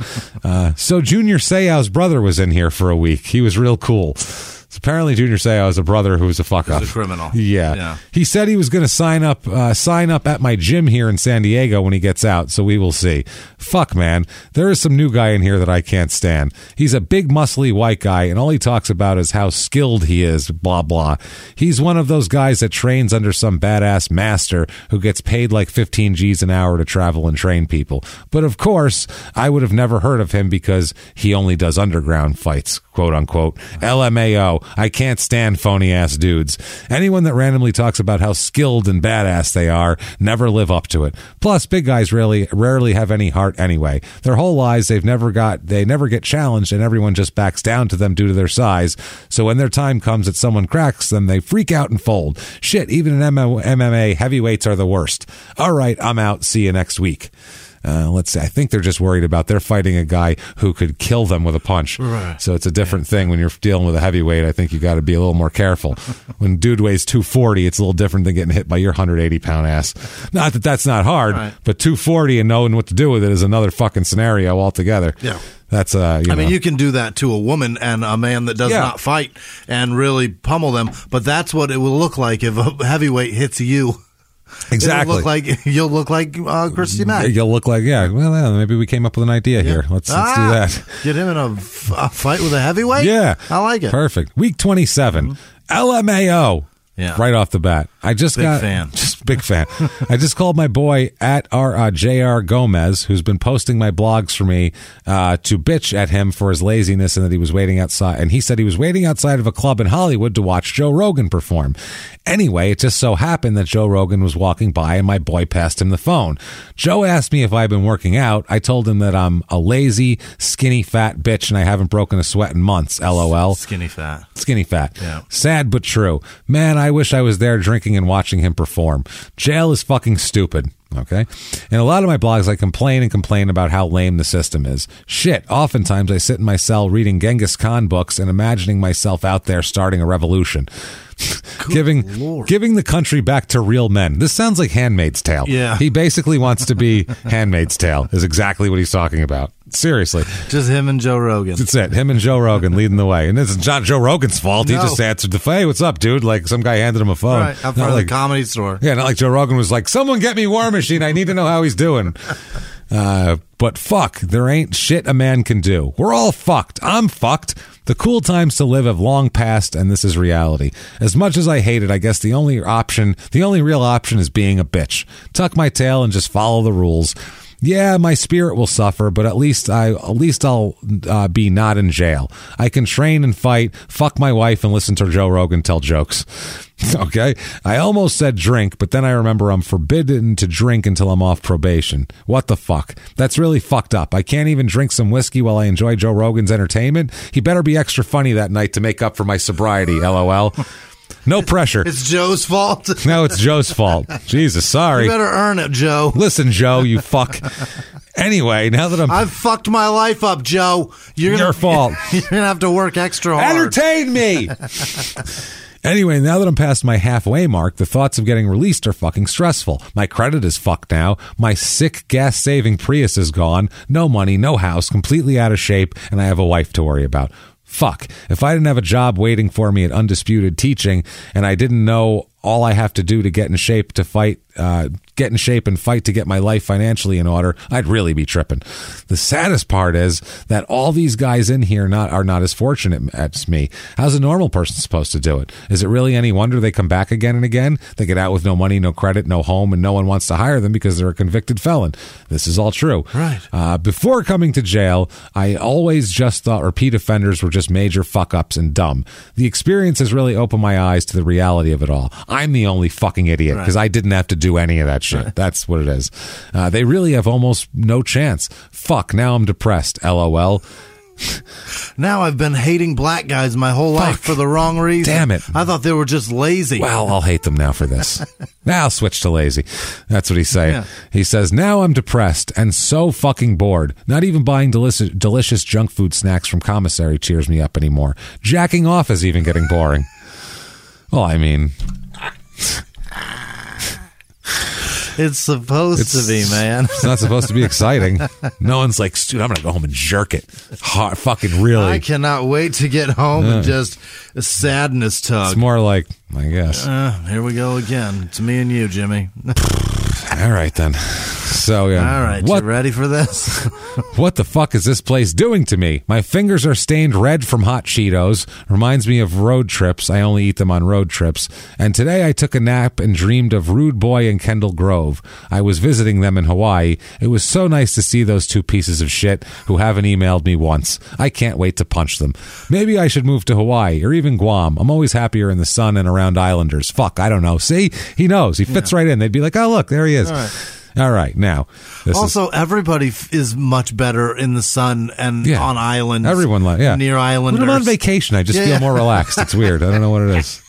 So Junior Seau's brother was in here for a week. He was real cool. So apparently Junior Seau is a brother who was a fuck up. He's a criminal. Yeah. He said he was going to sign up at my gym here in San Diego when he gets out, so we will see. Fuck, man. There is some new guy in here that I can't stand. He's a big, muscly white guy, and all he talks about is how skilled he is, blah, blah. He's one of those guys that trains under some badass master who gets paid like 15 G's an hour to travel and train people. But of course, I would have never heard of him because he only does underground fights, quote unquote. LMAO. I can't stand phony ass dudes. Anyone that randomly talks about how skilled and badass they are never live up to it. Plus, big guys rarely have any heart anyway. Their whole lives they never get challenged, and everyone just backs down to them due to their size. So when their time comes that someone cracks them, they freak out and fold. Shit, even in MMA, heavyweights are the worst. All right, I'm out. See you next week. Let's see. I think they're just worried about they're fighting a guy who could kill them with a punch. Right. So it's a different thing when you're dealing with a heavyweight. I think you got to be a little more careful. When dude weighs 240, it's a little different than getting hit by your 180-pound ass. Not that that's not hard, but 240 and knowing what to do with it is another fucking scenario altogether. Yeah. That's I mean, you can do that to a woman and a man that does not fight and really pummel them, but that's what it will look like if a heavyweight hits you. Exactly. You'll look like Christy Mack. You'll look like, well, maybe we came up with an idea here. Let's do that. Get him in a fight with a heavyweight? Yeah. I like it. Perfect. Week 27. LMAO. Yeah. Right off the bat. I just big fan. Just big fan. I just called my boy at JR Gomez, who's been posting my blogs for me, to bitch at him for his laziness and that he was waiting outside. And he said he was waiting outside of a club in Hollywood to watch Joe Rogan perform. Anyway, it just so happened that Joe Rogan was walking by and my boy passed him the phone. Joe asked me if I've been working out. I told him that I'm a lazy, skinny, fat bitch and I haven't broken a sweat in months. LOL. Skinny fat. Yeah. Sad but true. Man, I wish I was there drinking and watching him perform. Jail is fucking stupid. Okay. In a lot of my blogs, I complain about how lame the system is. Shit. Oftentimes I sit in my cell reading Genghis Khan books and imagining myself out there starting a revolution. Giving the country back to real men. This sounds like Handmaid's Tale. Yeah. He basically wants to be Handmaid's Tale is exactly what he's talking about. Seriously. Just him and Joe Rogan. That's it. Him and Joe Rogan leading the way. And it's not Joe Rogan's fault. He just answered the phone. Hey, what's up, dude? Like some guy handed him a phone. Right. Out front of the Comedy Store. Yeah, not like Joe Rogan was like, someone get me War Machine. I need to know how he's doing. But fuck, there ain't shit a man can do. We're all fucked. I'm fucked. The cool times to live have long passed, and this is reality. As much as I hate it, I guess the only real option is being a bitch. Tuck my tail and just follow the rules. Yeah, my spirit will suffer, but at least I'll be not in jail. I can train and fight, fuck my wife, and listen to Joe Rogan tell jokes. Okay? I almost said drink, but then I remember I'm forbidden to drink until I'm off probation. What the fuck? That's really fucked up. I can't even drink some whiskey while I enjoy Joe Rogan's entertainment. He better be extra funny that night to make up for my sobriety, LOL. No pressure. It's Joe's fault. No, it's Joe's fault. Jesus, sorry. You better earn it, Joe. Listen, Joe, you fuck. Anyway, now that I've fucked my life up, Joe. Your fault. You're going to have to work extra hard. Entertain me. Anyway, now that I'm past my halfway mark, the thoughts of getting released are fucking stressful. My credit is fucked now. My sick gas-saving Prius is gone. No money, no house, completely out of shape, and I have a wife to worry about. Fuck. If I didn't have a job waiting for me at Undisputed Teaching and I didn't know all I have to do to get in shape to fight, get in shape and fight to get my life financially in order, I'd really be tripping. The saddest part is that all these guys in here are not as fortunate as me. How's a normal person supposed to do it? Is it really any wonder they come back again and again? They get out with no money, no credit, no home, and no one wants to hire them because they're a convicted felon. This is all true. Right. Before coming to jail, I always just thought repeat offenders were just major fuck-ups and dumb. The experience has really opened my eyes to the reality of it all. I'm the only fucking idiot because I didn't have to do any of that shit. Right. That's what it is. They really have almost no chance. Fuck, now I'm depressed. LOL. Now I've been hating black guys my whole life for the wrong reason. Damn it. I thought they were just lazy. Well, I'll hate them now for this. Now I'll switch to lazy. That's what he's saying. Yeah. He says, now I'm depressed and so fucking bored. Not even buying delicious junk food snacks from commissary cheers me up anymore. Jacking off is even getting boring. Well, I mean... It's supposed to be, man. It's not supposed to be exciting. No one's like, dude, I'm going to go home and jerk it. Hard, fucking really. I cannot wait to get home and just a sadness tug. It's more like, I guess. Here we go again. It's me and you, Jimmy. All right, then. So, yeah. All right, you ready for this? What the fuck is this place doing to me? My fingers are stained red from hot Cheetos. Reminds me of road trips. I only eat them on road trips. And today I took a nap and dreamed of Rude Boy and Kendall Grove. I was visiting them in Hawaii. It was so nice to see those two pieces of shit who haven't emailed me once. I can't wait to punch them. Maybe I should move to Hawaii or even Guam. I'm always happier in the sun and around islanders. Fuck, I don't know. See? He knows. He fits right in. They'd be like, oh, look, there he is. All right, now. Everybody is much better in the sun and on islands. Everyone, near islanders. When I'm on vacation, I just feel more relaxed. It's weird. I don't know what it is.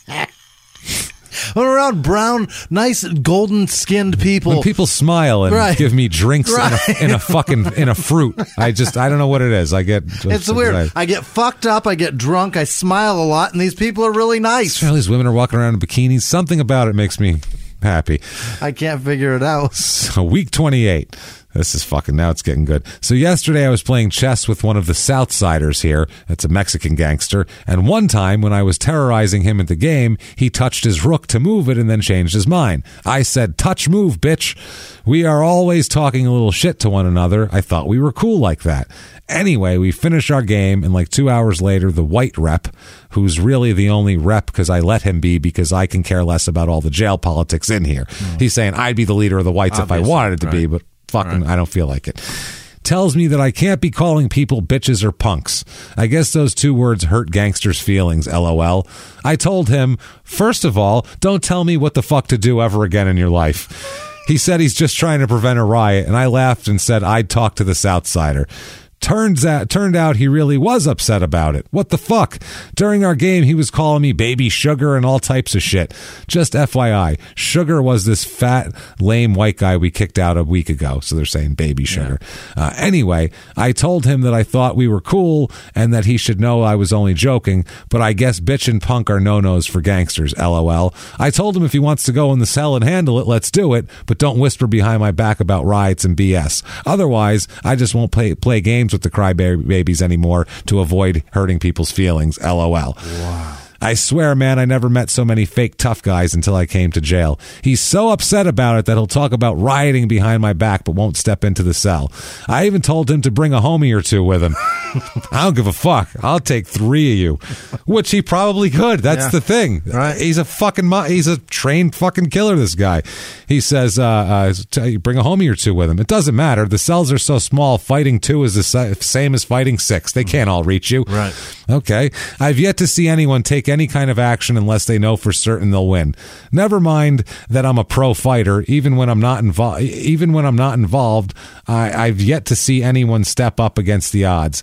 When around brown, nice, golden-skinned people. When people smile and give me drinks in a fruit. I don't know what it is. It's weird. I get fucked up. I get drunk. I smile a lot, and these people are really nice. All these women are walking around in bikinis. Something about it makes me happy. I can't figure it out. So week 28. This is fucking, now it's getting good. So yesterday I was playing chess with one of the Southsiders here. That's a Mexican gangster. And one time when I was terrorizing him at the game, he touched his rook to move it and then changed his mind. I said, touch move, bitch. We are always talking a little shit to one another. I thought we were cool like that. Anyway, we finished our game, and like 2 hours later, the white rep, who's really the only rep because I let him be because I can care less about all the jail politics in here. He's saying I'd be the leader of the whites if I wanted it to be, but fucking I don't feel like it. Tells me that I can't be calling people bitches or punks. I guess those two words hurt gangsters' feelings, LOL. I told him, first of all, don't tell me what the fuck to do ever again in your life. He said he's just trying to prevent a riot, and I laughed and said I'd talk to the Southsider. Turned out he really was upset about it. What the fuck? During our game, he was calling me baby sugar and all types of shit. Just FYI, Sugar was this fat, lame white guy we kicked out a week ago. So they're saying baby sugar. Anyway, I told him that I thought we were cool and that he should know I was only joking, but I guess bitch and punk are no-nos for gangsters, LOL. I told him if he wants to go in the cell and handle it, let's do it, but don't whisper behind my back about riots and BS. Otherwise, I just won't play games with the crybabies anymore to avoid hurting people's feelings. LOL. Wow. I swear, man, I never met so many fake tough guys until I came to jail. He's so upset about it that he'll talk about rioting behind my back but won't step into the cell. I even told him to bring a homie or two with him. I don't give a fuck. I'll take 3 of you. Which he probably could. That's the thing. Right. He's a trained fucking killer, this guy. He says, bring a homie or two with him. It doesn't matter. The cells are so small, fighting 2 is the same as fighting 6. They can't all reach you. Right. Okay. I've yet to see anyone take any kind of action unless they know for certain they'll win. Never mind that I'm a pro fighter. Even when I'm not involved, I've yet to see anyone step up against the odds.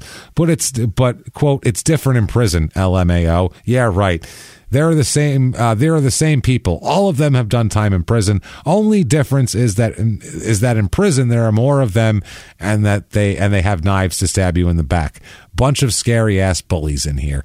But quote, it's different in prison. LMAO. Yeah, right. They're the same people. All of them have done time in prison. Only difference is that in prison there are more of them, and that they have knives to stab you in the back. Bunch of scary ass bullies in here.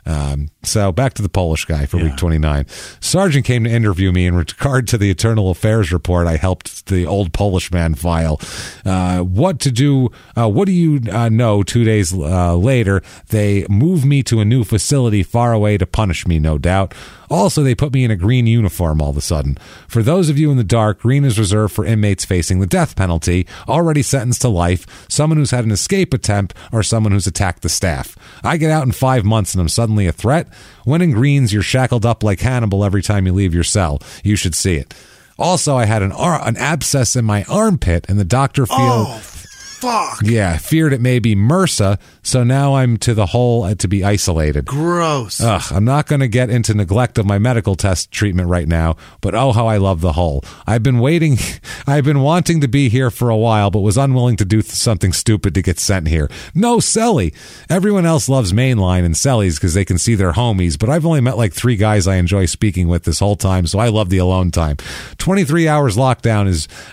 So back to the Polish guy for week 29. Sergeant came to interview me in regard to the internal affairs report I helped the old Polish man file. What to do? What do you know? 2 days later, they moved me to a new facility far away to punish me, no doubt. Also, they put me in a green uniform all of a sudden. For those of you in the dark, green is reserved for inmates facing the death penalty, already sentenced to life, someone who's had an escape attempt, or someone who's attacked the staff. I get out in 5 months and I'm suddenly a threat. When in greens, you're shackled up like Hannibal every time you leave your cell. You should see it. Also, I had an abscess in my armpit, and the doctor feels... fuck. Yeah, I feared it may be MRSA, so now I'm to the hole to be isolated. Gross. Ugh, I'm not going to get into neglect of my medical test treatment right now, but oh, how I love the hole. I've been wanting to be here for a while, but was unwilling to do something stupid to get sent here. No Selly. Everyone else loves Mainline and Sellies because they can see their homies, but I've only met like 3 guys I enjoy speaking with this whole time, so I love the alone time. 23 hours lockdown,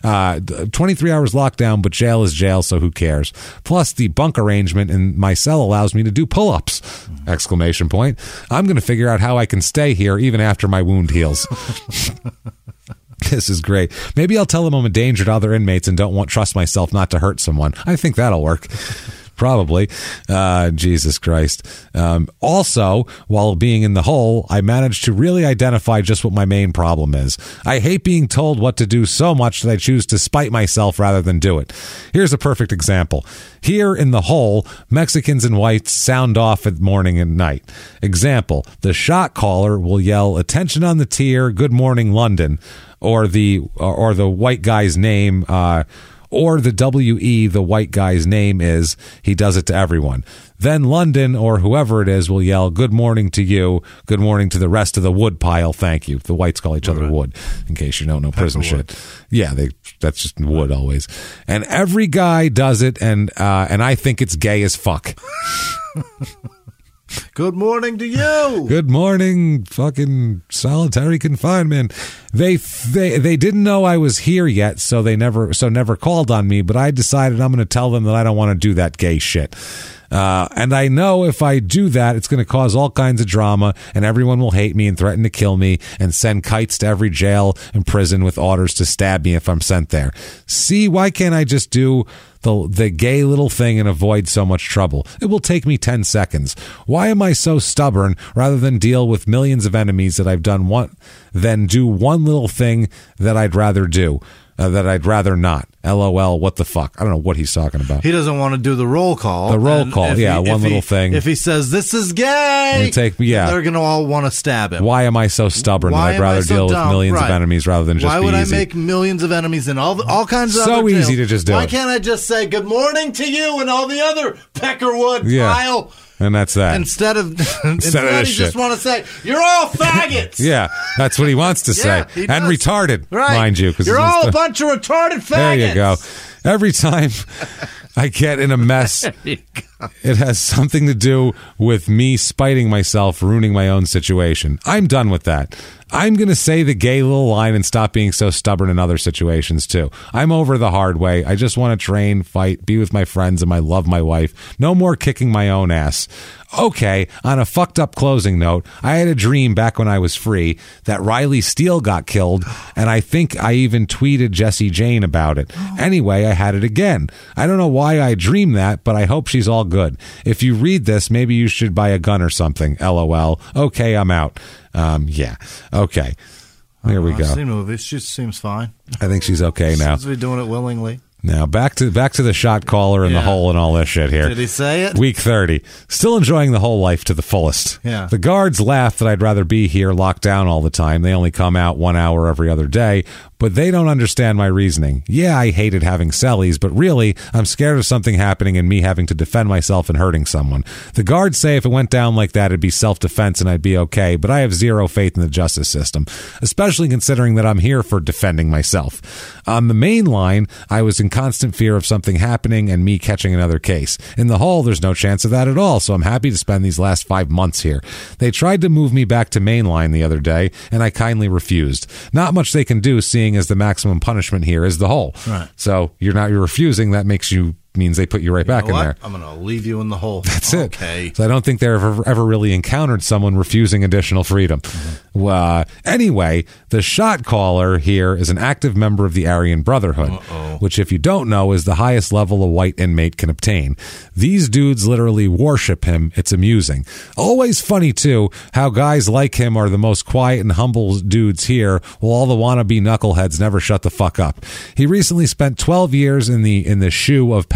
but jail is jail, so who cares? Plus, the bunk arrangement in my cell allows me to do pull-ups! Exclamation point. I'm going to figure out how I can stay here even after my wound heals. This is great. Maybe I'll tell them I'm a danger to other inmates and don't trust myself not to hurt someone. I think that'll work. Probably. Jesus Christ. Also, while being in the hole, I managed to really identify just what my main problem is. I hate being told what to do so much that I choose to spite myself rather than do it. Here's a perfect example. Here in the hole, Mexicans and whites sound off at morning and night. Example, the shot caller will yell, "Attention on the tier, good morning London," or the white guy's name, or the WE the white guy's name is. He does it to everyone. Then London or whoever it is will yell, "Good morning to you. Good morning to the rest of the wood pile. Thank you." The whites call each other wood, in case you don't know prison shit. Yeah, that's just wood always. And every guy does it, and I think it's gay as fuck. Good morning to you. Good morning, fucking solitary confinement. They didn't know I was here yet, so never called on me. But I decided I'm going to tell them that I don't want to do that gay shit. And I know if I do that, it's going to cause all kinds of drama, and everyone will hate me and threaten to kill me and send kites to every jail and prison with orders to stab me if I'm sent there. See, why can't I just do the gay little thing and avoid so much trouble? It will take me 10 seconds. Why am I so stubborn rather than deal with millions of enemies that I've done than do one little thing that I'd rather do? That I'd rather not. LOL, what the fuck? I don't know what he's talking about. He doesn't want to do the roll call. The roll call, yeah, one little thing. If he says, "This is gay," they're going to all want to stab him. Why am I so stubborn that I'd rather deal with millions of enemies rather than just be easy? Why would I make millions of enemies in all kinds of so easy to just do Why can't I just say, "Good morning to you" and all the other Peckerwood pile? And that's that. Instead he just want to say, "You're all faggots." Yeah, that's what he wants to say. And retarded, mind you. You're all a bunch of retarded faggots. There you go. Every time I get in a mess, it has something to do with me spiting myself, ruining my own situation. I'm done with that. I'm going to say the gay little line and stop being so stubborn in other situations, too. I'm over the hard way. I just want to train, fight, be with my friends, and I love my wife. No more kicking my own ass. Okay, on a fucked up closing note, I had a dream back when I was free that Riley Steele got killed, and I think I even tweeted Jesse Jane about it. Anyway, I had it again. I don't know why I dreamed that, but I hope she's all good. If you read this, maybe you should buy a gun or something. LOL. Okay, I'm out. Yeah. Okay. There we go. I've seen movies. She seems fine. I think she's okay now. Seems to be doing it willingly. Now, back to the shot caller and the hole and all this shit here. Did he say it? Week 30. Still enjoying the whole life to the fullest. Yeah. The guards laugh that I'd rather be here locked down all the time. They only come out 1 hour every other day, but they don't understand my reasoning. Yeah, I hated having cellies, but really, I'm scared of something happening and me having to defend myself and hurting someone. The guards say if it went down like that, it'd be self-defense and I'd be okay, but I have zero faith in the justice system, especially considering that I'm here for defending myself. On the main line, I was in constant fear of something happening and me catching another case. In the hole, there's no chance of that at all, so I'm happy to spend these last 5 months here. They tried to move me back to mainline the other day, and I kindly refused. Not much they can do, seeing as the maximum punishment here is the hole. Right. So you're refusing, that means they put you right back in there. I'm going to leave you in the hole. That's it. Okay. So I don't think they've ever really encountered someone refusing additional freedom. Mm-hmm. Anyway, the shot caller here is an active member of the Aryan Brotherhood, which, if you don't know, is the highest level a white inmate can obtain. These dudes literally worship him. It's amusing. Always funny, too, how guys like him are the most quiet and humble dudes here, while all the wannabe knuckleheads never shut the fuck up. He recently spent 12 years in the shoe of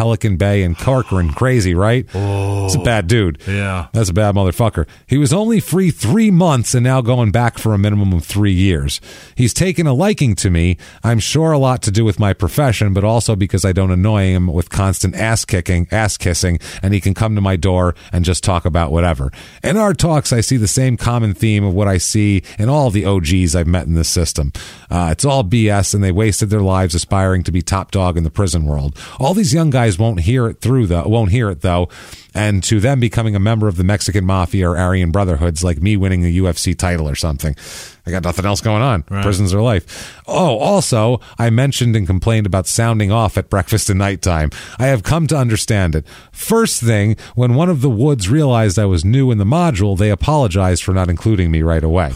Pelican Bay and Corcoran. Crazy, right? Oh, It's a bad dude. yeah. That's a bad motherfucker. He was only free 3 months and now going back for a minimum of 3 years. He's taken a liking to me. I'm sure a lot to do with my profession, but also because I don't annoy him with constant ass kissing, and he can come to my door and just talk about whatever. In our talks, I see the same common theme of what I see in all the OGs I've met in this system. It's all BS, and they wasted their lives aspiring to be top dog in the prison world. All these young guys won't hear it though, and to them becoming a member of the Mexican Mafia or Aryan Brotherhoods like me winning a UFC title or something. I got nothing else going on. Right. Prisons are life. Oh, also, I mentioned and complained about sounding off at breakfast and nighttime. I have come to understand it. First thing, when one of the Woods realized I was new in the module, they apologized for not including me right away.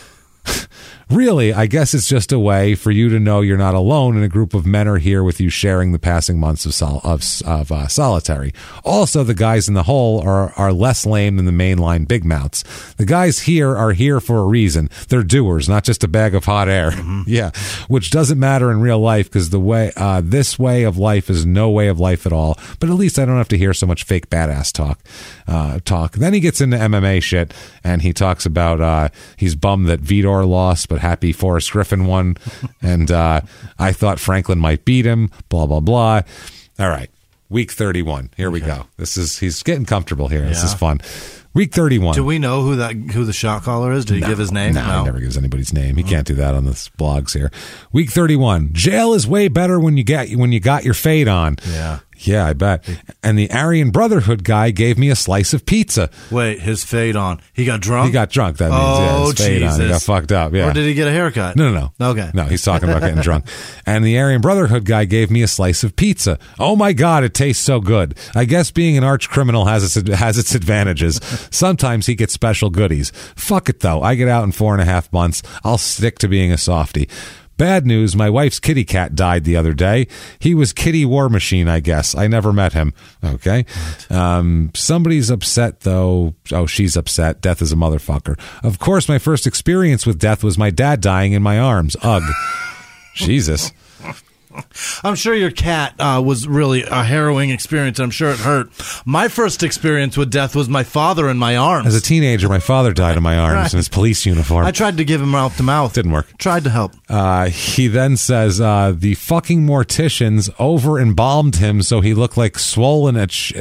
Really, I guess it's just a way for you to know you're not alone and a group of men are here with you sharing the passing months of solitary. Also, the guys in the hole are less lame than the mainline big mouths. The guys here are here for a reason. They're doers, not just a bag of hot air. Mm-hmm. Yeah, which doesn't matter in real life because this way of life is no way of life at all. But at least I don't have to hear so much fake badass talk. Then he gets into MMA shit and he talks about he's bummed that Vitor lost, but happy Forrest Griffin won, and I thought Franklin might beat him, blah, blah, blah. All right, week 31. Here we go. He's getting comfortable here. Yeah. This is fun. Week 31. Do we know who the shot caller is? Did he give his name? No, he never gives anybody's name. He can't do that on the blogs here. Week 31. Jail is way better when you got your fade on. Yeah, I bet. And the Aryan Brotherhood guy gave me a slice of pizza. Wait, his fade on. He got drunk? He got drunk. That means, his fade Jesus. on. He got fucked up. Yeah. Or did he get a haircut? No. Okay. No, he's talking about getting drunk. And the Aryan Brotherhood guy gave me a slice of pizza. Oh my God, it tastes so good. I guess being an arch criminal has its advantages. Sometimes he gets special goodies. Fuck it though. I get out in 4.5 months. I'll stick to being a softie. Bad news, my wife's kitty cat died the other day. He was Kitty War Machine, I guess. I never met him. Okay. Somebody's upset, though. Oh, she's upset. Death is a motherfucker. Of course, my first experience with death was my dad dying in my arms. Ugh. Jesus. I'm sure your cat was really a harrowing experience. I'm sure it hurt. My first experience with death was my father in my arms. As a teenager, my father died in my arms in his police uniform. I tried to give him mouth to mouth. Didn't work. Tried to help. He then says the fucking morticians over embalmed him so he looked like swollen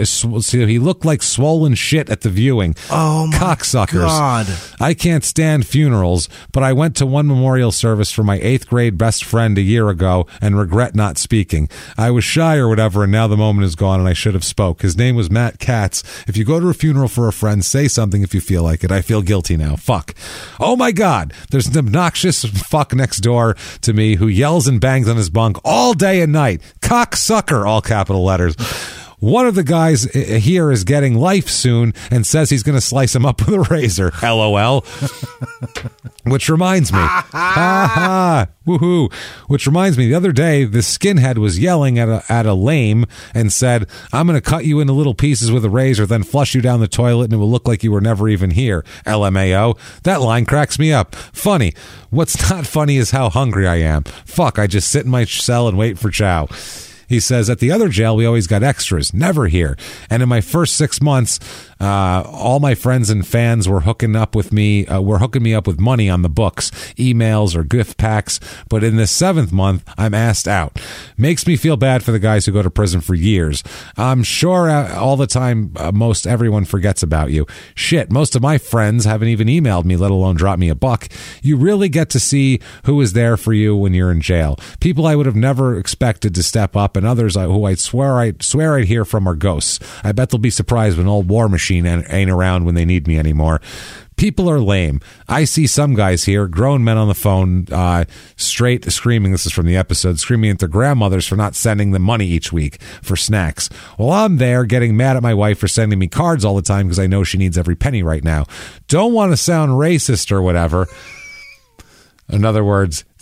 shit at the viewing. Oh my cocksuckers! God. I can't stand funerals, but I went to one memorial service for my 8th grade best friend a year ago and regret not speaking. I was shy or whatever, and now the moment is gone and I should have spoke. His name was Matt Katz. If you go to a funeral for a friend, say something if you feel like it. I feel guilty now. Fuck. Oh my God. There's an obnoxious fuck next door to me who yells and bangs on his bunk all day and night. Cocksucker, all capital letters. One of the guys here is getting life soon and says he's going to slice him up with a razor. LOL. Which reminds me. Ha ha. Woohoo. Which reminds me, the other day, the skinhead was yelling at a lame and said, I'm going to cut you into little pieces with a razor, then flush you down the toilet and it will look like you were never even here. LMAO. That line cracks me up. Funny. What's not funny is how hungry I am. Fuck, I just sit in my cell and wait for chow. He says, at the other jail, we always got extras, never here. And in my first 6 months, all my friends and fans were hooking me up with money on the books, emails or gift packs. But in this 7th month, I'm asked out. Makes me feel bad for the guys who go to prison for years. I'm sure all the time, most everyone forgets about you. Shit, most of my friends haven't even emailed me, let alone drop me a buck. You really get to see who is there for you when you're in jail. People I would have never expected to step up, and others who I'd swear I'd hear from are ghosts. I bet they'll be surprised when old War Machine ain't around when they need me anymore. People are lame. I see some guys here, grown men on the phone, straight screaming, this is from the episode, screaming at their grandmothers for not sending them money each week for snacks. Well, I'm there getting mad at my wife for sending me cards all the time because I know she needs every penny right now. Don't want to sound racist or whatever. In other words,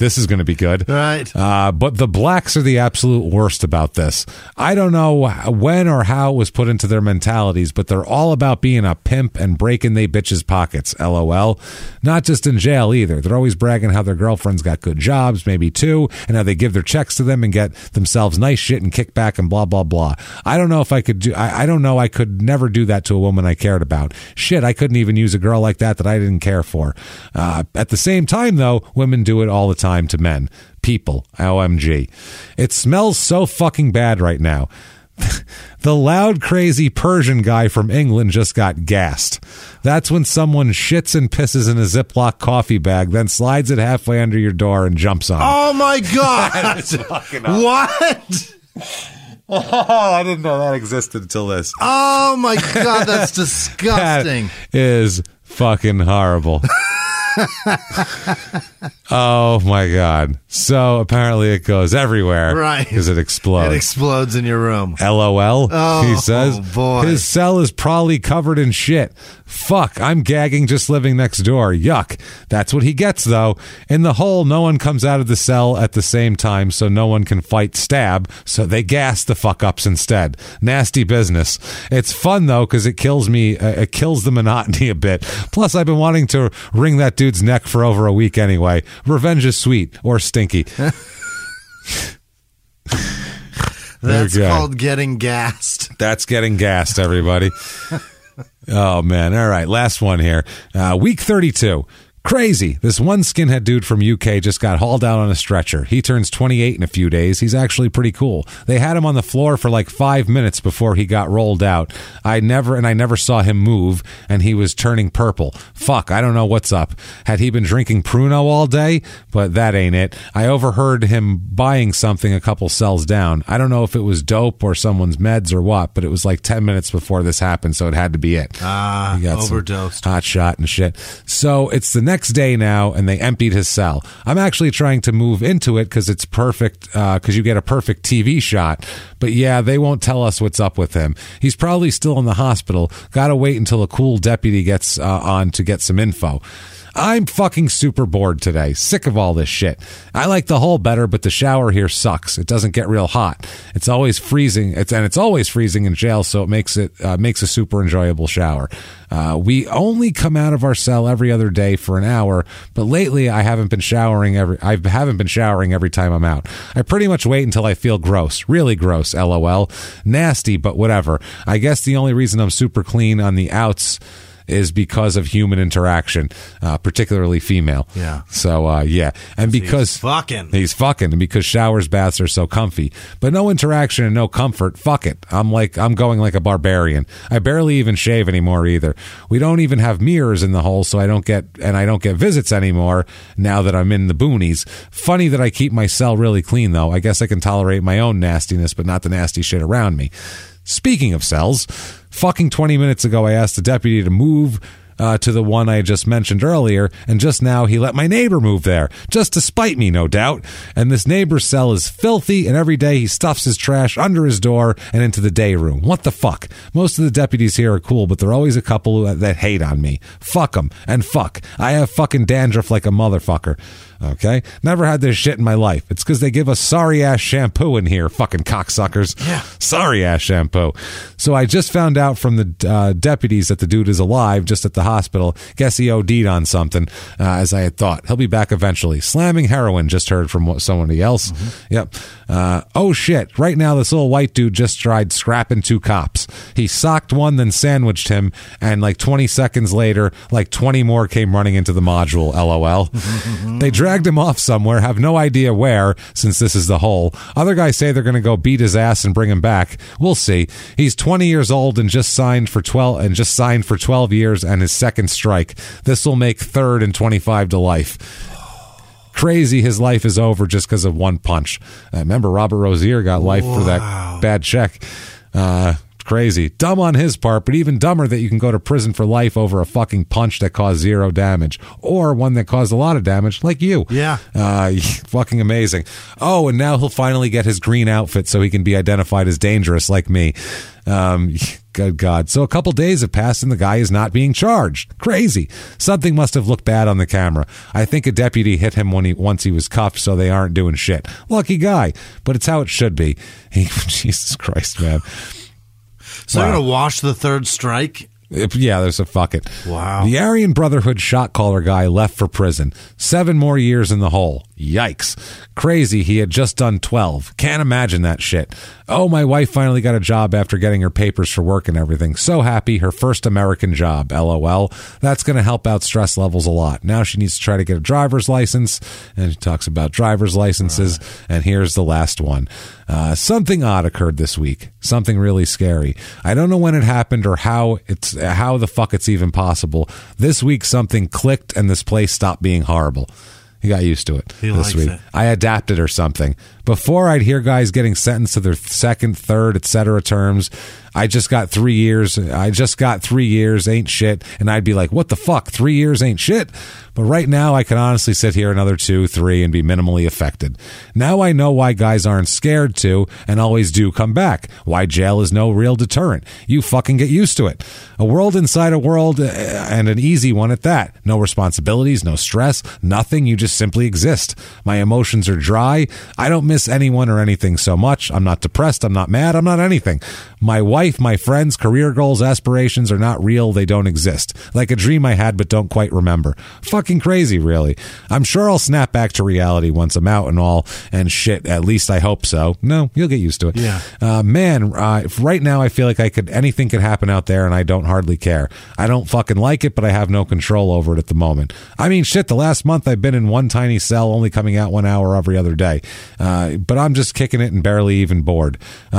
this is going to be good. Right. But the blacks are the absolute worst about this. I don't know when or how it was put into their mentalities, but they're all about being a pimp and breaking they bitches' pockets, LOL. Not just in jail either. They're always bragging how their girlfriends got good jobs, maybe two, and how they give their checks to them and get themselves nice shit and kick back and blah, blah, blah. I don't know if I could do, I don't know, I could never do that to a woman I cared about. Shit, I couldn't even use a girl like that I didn't care for. At the same time, though, women do it all the time to men. People. OMG. It smells so fucking bad right now. The loud, crazy Persian guy from England just got gassed. That's when someone shits and pisses in a Ziploc coffee bag, then slides it halfway under your door and jumps on it. Oh, my God. What? Oh, I didn't know that existed until this. Oh, my God. That's disgusting. That is fucking horrible. Oh my God. So apparently it goes everywhere. Right. Because it explodes. It explodes in your room. LOL, he says. Boy. His cell is probably covered in shit. Fuck, I'm gagging just living next door. Yuck. That's what he gets, though. In the hole, no one comes out of the cell at the same time, so no one can fight stab, so they gas the fuck-ups instead. Nasty business. It's fun, though, because it kills me. It kills the monotony a bit. Plus, I've been wanting to wring that dude's neck for over a week anyway. Revenge is sweet or stinky. That's called getting gassed. That's getting gassed, everybody. Oh, man. All right. Last one here. Week 32. Crazy. This one skinhead dude from UK just got hauled out on a stretcher. He turns 28 in a few days. He's actually pretty cool. They had him on the floor for like 5 minutes before he got rolled out. I never saw him move, and he was turning purple. Fuck, I don't know what's up. Had he been drinking Pruno all day? But that ain't it. I overheard him buying something a couple cells down. I don't know if it was dope or someone's meds or what, but it was like 10 minutes before this happened, so it had to be it. He got overdosed. Hot shot and shit. So it's the next day now, and they emptied his cell. I'm actually trying to move into it because it's perfect, because you get a perfect TV shot. But yeah, they won't tell us what's up with him. He's probably still in the hospital. Gotta wait until a cool deputy gets on to get some info. I'm fucking super bored today. Sick of all this shit. I like the hole better, but the shower here sucks. It doesn't get real hot. It's always freezing. It's always freezing in jail, so it makes a super enjoyable shower. We only come out of our cell every other day for an hour, but lately I haven't been showering every time I'm out. I pretty much wait until I feel gross. Really gross, LOL. Nasty, but whatever. I guess the only reason I'm super clean on the outs is because of human interaction, particularly female. Yeah. So, yeah. And because he's fucking, and because showers, baths are so comfy, but no interaction and no comfort. Fuck it. I'm going like a barbarian. I barely even shave anymore either. We don't even have mirrors in the hole, so I don't get visits anymore now that I'm in the boonies. Funny that I keep my cell really clean though. I guess I can tolerate my own nastiness, but not the nasty shit around me. Speaking of cells, fucking 20 minutes ago, I asked the deputy to move to the one I just mentioned earlier, and just now he let my neighbor move there, just to spite me, no doubt. And this neighbor's cell is filthy, and every day he stuffs his trash under his door and into the day room. What the fuck? Most of the deputies here are cool, but there are always a couple that hate on me. Fuck them, and fuck. I have fucking dandruff like a motherfucker. Okay? Never had this shit in my life. It's because they give us sorry-ass shampoo in here, fucking cocksuckers. Yeah. Sorry-ass shampoo. So I just found out from the deputies that the dude is alive, just at the hospital. Guess he OD'd on something, as I had thought. He'll be back eventually. Slamming heroin, just heard from somebody else. Mm-hmm. Yep. Oh, shit. Right now, this little white dude just tried scrapping 2 cops. He socked one, then sandwiched him, and like 20 seconds later, like 20 more came running into the module, LOL. They dragged him off somewhere, have no idea where, since this is the hole. Other guys say they're going to go beat his ass and bring him back. We'll see. He's 20 years old and just signed for 12 years and his second strike. This will make third and 25 to life. Crazy, his life is over just because of one punch. Remember, Robert Rozier got life for that bad check. Crazy. Dumb on his part, but even dumber that you can go to prison for life over a fucking punch that caused 0 damage, or one that caused a lot of damage, like you. Yeah. Fucking amazing. Oh, and now he'll finally get his green outfit so he can be identified as dangerous like me. Good God. So a couple days have passed and the guy is not being charged. Crazy. Something must have looked bad on the camera. I think a deputy hit him once he was cuffed, so they aren't doing shit. Lucky guy. But it's how it should be. Jesus Christ, man. So they're going to wash the third strike? Yeah, there's a fuck it. Wow. The Aryan Brotherhood shot caller guy left for prison. 7 more years in the hole. Yikes. Crazy, he had just done 12. Can't imagine that shit. Oh, my wife finally got a job after getting her papers for work and everything. So happy, her first American job, LOL. That's going to help out stress levels a lot. Now she needs to try to get a driver's license, and she talks about driver's licenses, and here's the last one. Something odd occurred this week. Something really scary. I don't know when it happened or how the fuck it's even possible. This week something clicked and this place stopped being horrible. He got used to it this week. I adapted or something. Before, I'd hear guys getting sentenced to their second, third, etc. terms. I just got 3 years. Ain't shit. And I'd be like, what the fuck? 3 years ain't shit? But right now, I can honestly sit here another 2, 3 and be minimally affected. Now I know why guys aren't scared to and always do come back. Why jail is no real deterrent. You fucking get used to it. A world inside a world, and an easy one at that. No responsibilities, no stress, nothing. You just simply exist. My emotions are dry. I don't miss anyone or anything so much. I'm not depressed. I'm not mad. I'm not anything. My wife, my friends, career goals, aspirations are not real. They don't exist. Like a dream I had but don't quite remember. Fucking crazy, really. I'm sure I'll snap back to reality once I'm out and all, and shit, at least I hope so. No, you'll get used to it. Yeah. Right now I feel like anything could happen out there and I don't hardly care. I don't fucking like it, but I have no control over it at the moment. I mean, shit, the last month I've been in one tiny cell, only coming out 1 hour every other day. But I'm just kicking it and barely even bored.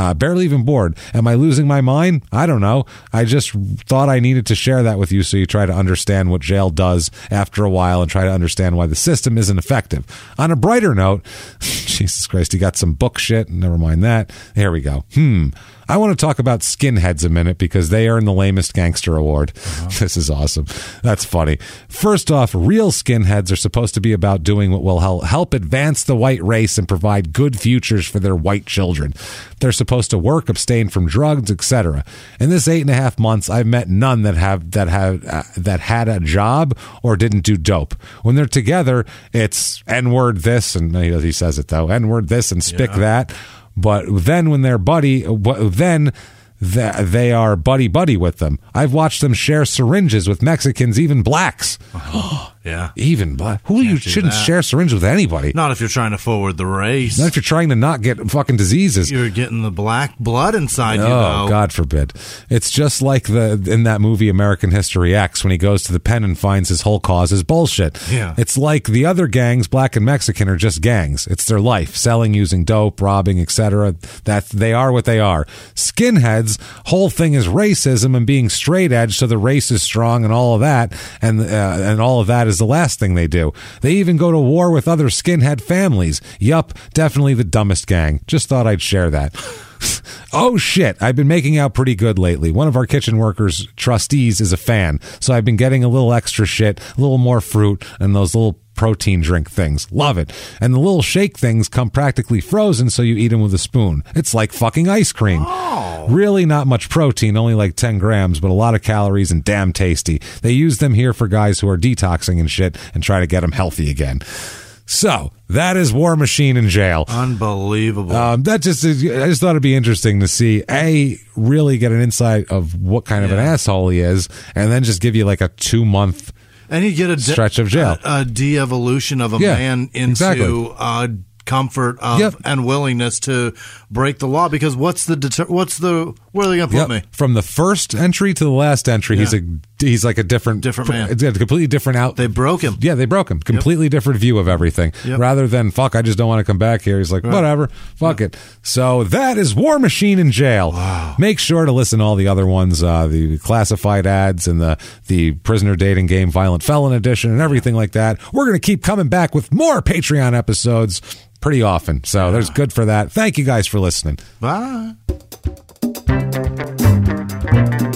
Am I losing my mind? I don't know. I just thought I needed to share that with you so you try to understand what jail does after a while and try to understand why the system isn't effective. On a brighter note, Jesus Christ, you got some book shit. Never mind that. Here we go. I want to talk about skinheads a minute because they earn the lamest gangster award. This is awesome. That's funny. First off, real skinheads are supposed to be about doing what will help advance the white race and provide good futures for their white children. They're supposed to work, abstain from drugs, etc. In this 8.5 months, I've met none that had a job or didn't do dope. When they're together, it's N-word this, and he says it though, N-word this and spick that. But then when they're they are buddy with them. I've watched them share syringes with Mexicans, even blacks. Yeah. Even black. You shouldn't share syringes with anybody. Not if you're trying to forward the race. Not if you're trying to not get fucking diseases. You're getting the black blood inside you, though. Oh, God forbid. It's just like in that movie American History X when he goes to the pen and finds his whole cause is bullshit. Yeah. It's like the other gangs, black and Mexican, are just gangs. It's their life. Selling, using dope, robbing, etc. That they are what they are. Skinheads, whole thing is racism and being straight edge so the race is strong and all of that. And all of that is the last thing they do. They even go to war with other skinhead families. Yup, definitely the dumbest gang. Just thought I'd share that. Oh shit, I've been making out pretty good lately. One of our kitchen workers trustees is a fan, so I've been getting a little extra shit, a little more fruit, and those little protein drink things. Love it. And the little shake things come practically frozen, so you eat them with a spoon. It's like fucking ice cream. Oh. Really not much protein, only like 10 grams, but a lot of calories and damn tasty. They use them here for guys who are detoxing and shit and try to get them healthy again. So, that is War Machine in jail. Unbelievable. I just thought it'd be interesting to see, really get an insight of what kind of an asshole he is, and then just give you like a 2-month and you get a stretch of jail. A de-evolution of a man into comfort of and willingness to break the law, because where are they going to put me? From the first entry to the last entry, he's like a different man. It's a completely different out. They broke him. Yeah, they broke him. Completely different view of everything. Rather than fuck, I just don't want to come back here. He's like, whatever, fuck it. So that is War Machine in jail. Wow. Make sure to listen to all the other ones, the classified ads and the prisoner dating game violent felon edition and everything like that. We're going to keep coming back with more Patreon episodes pretty often. So there's good for that. Thank you guys for listening. Bye. Bye.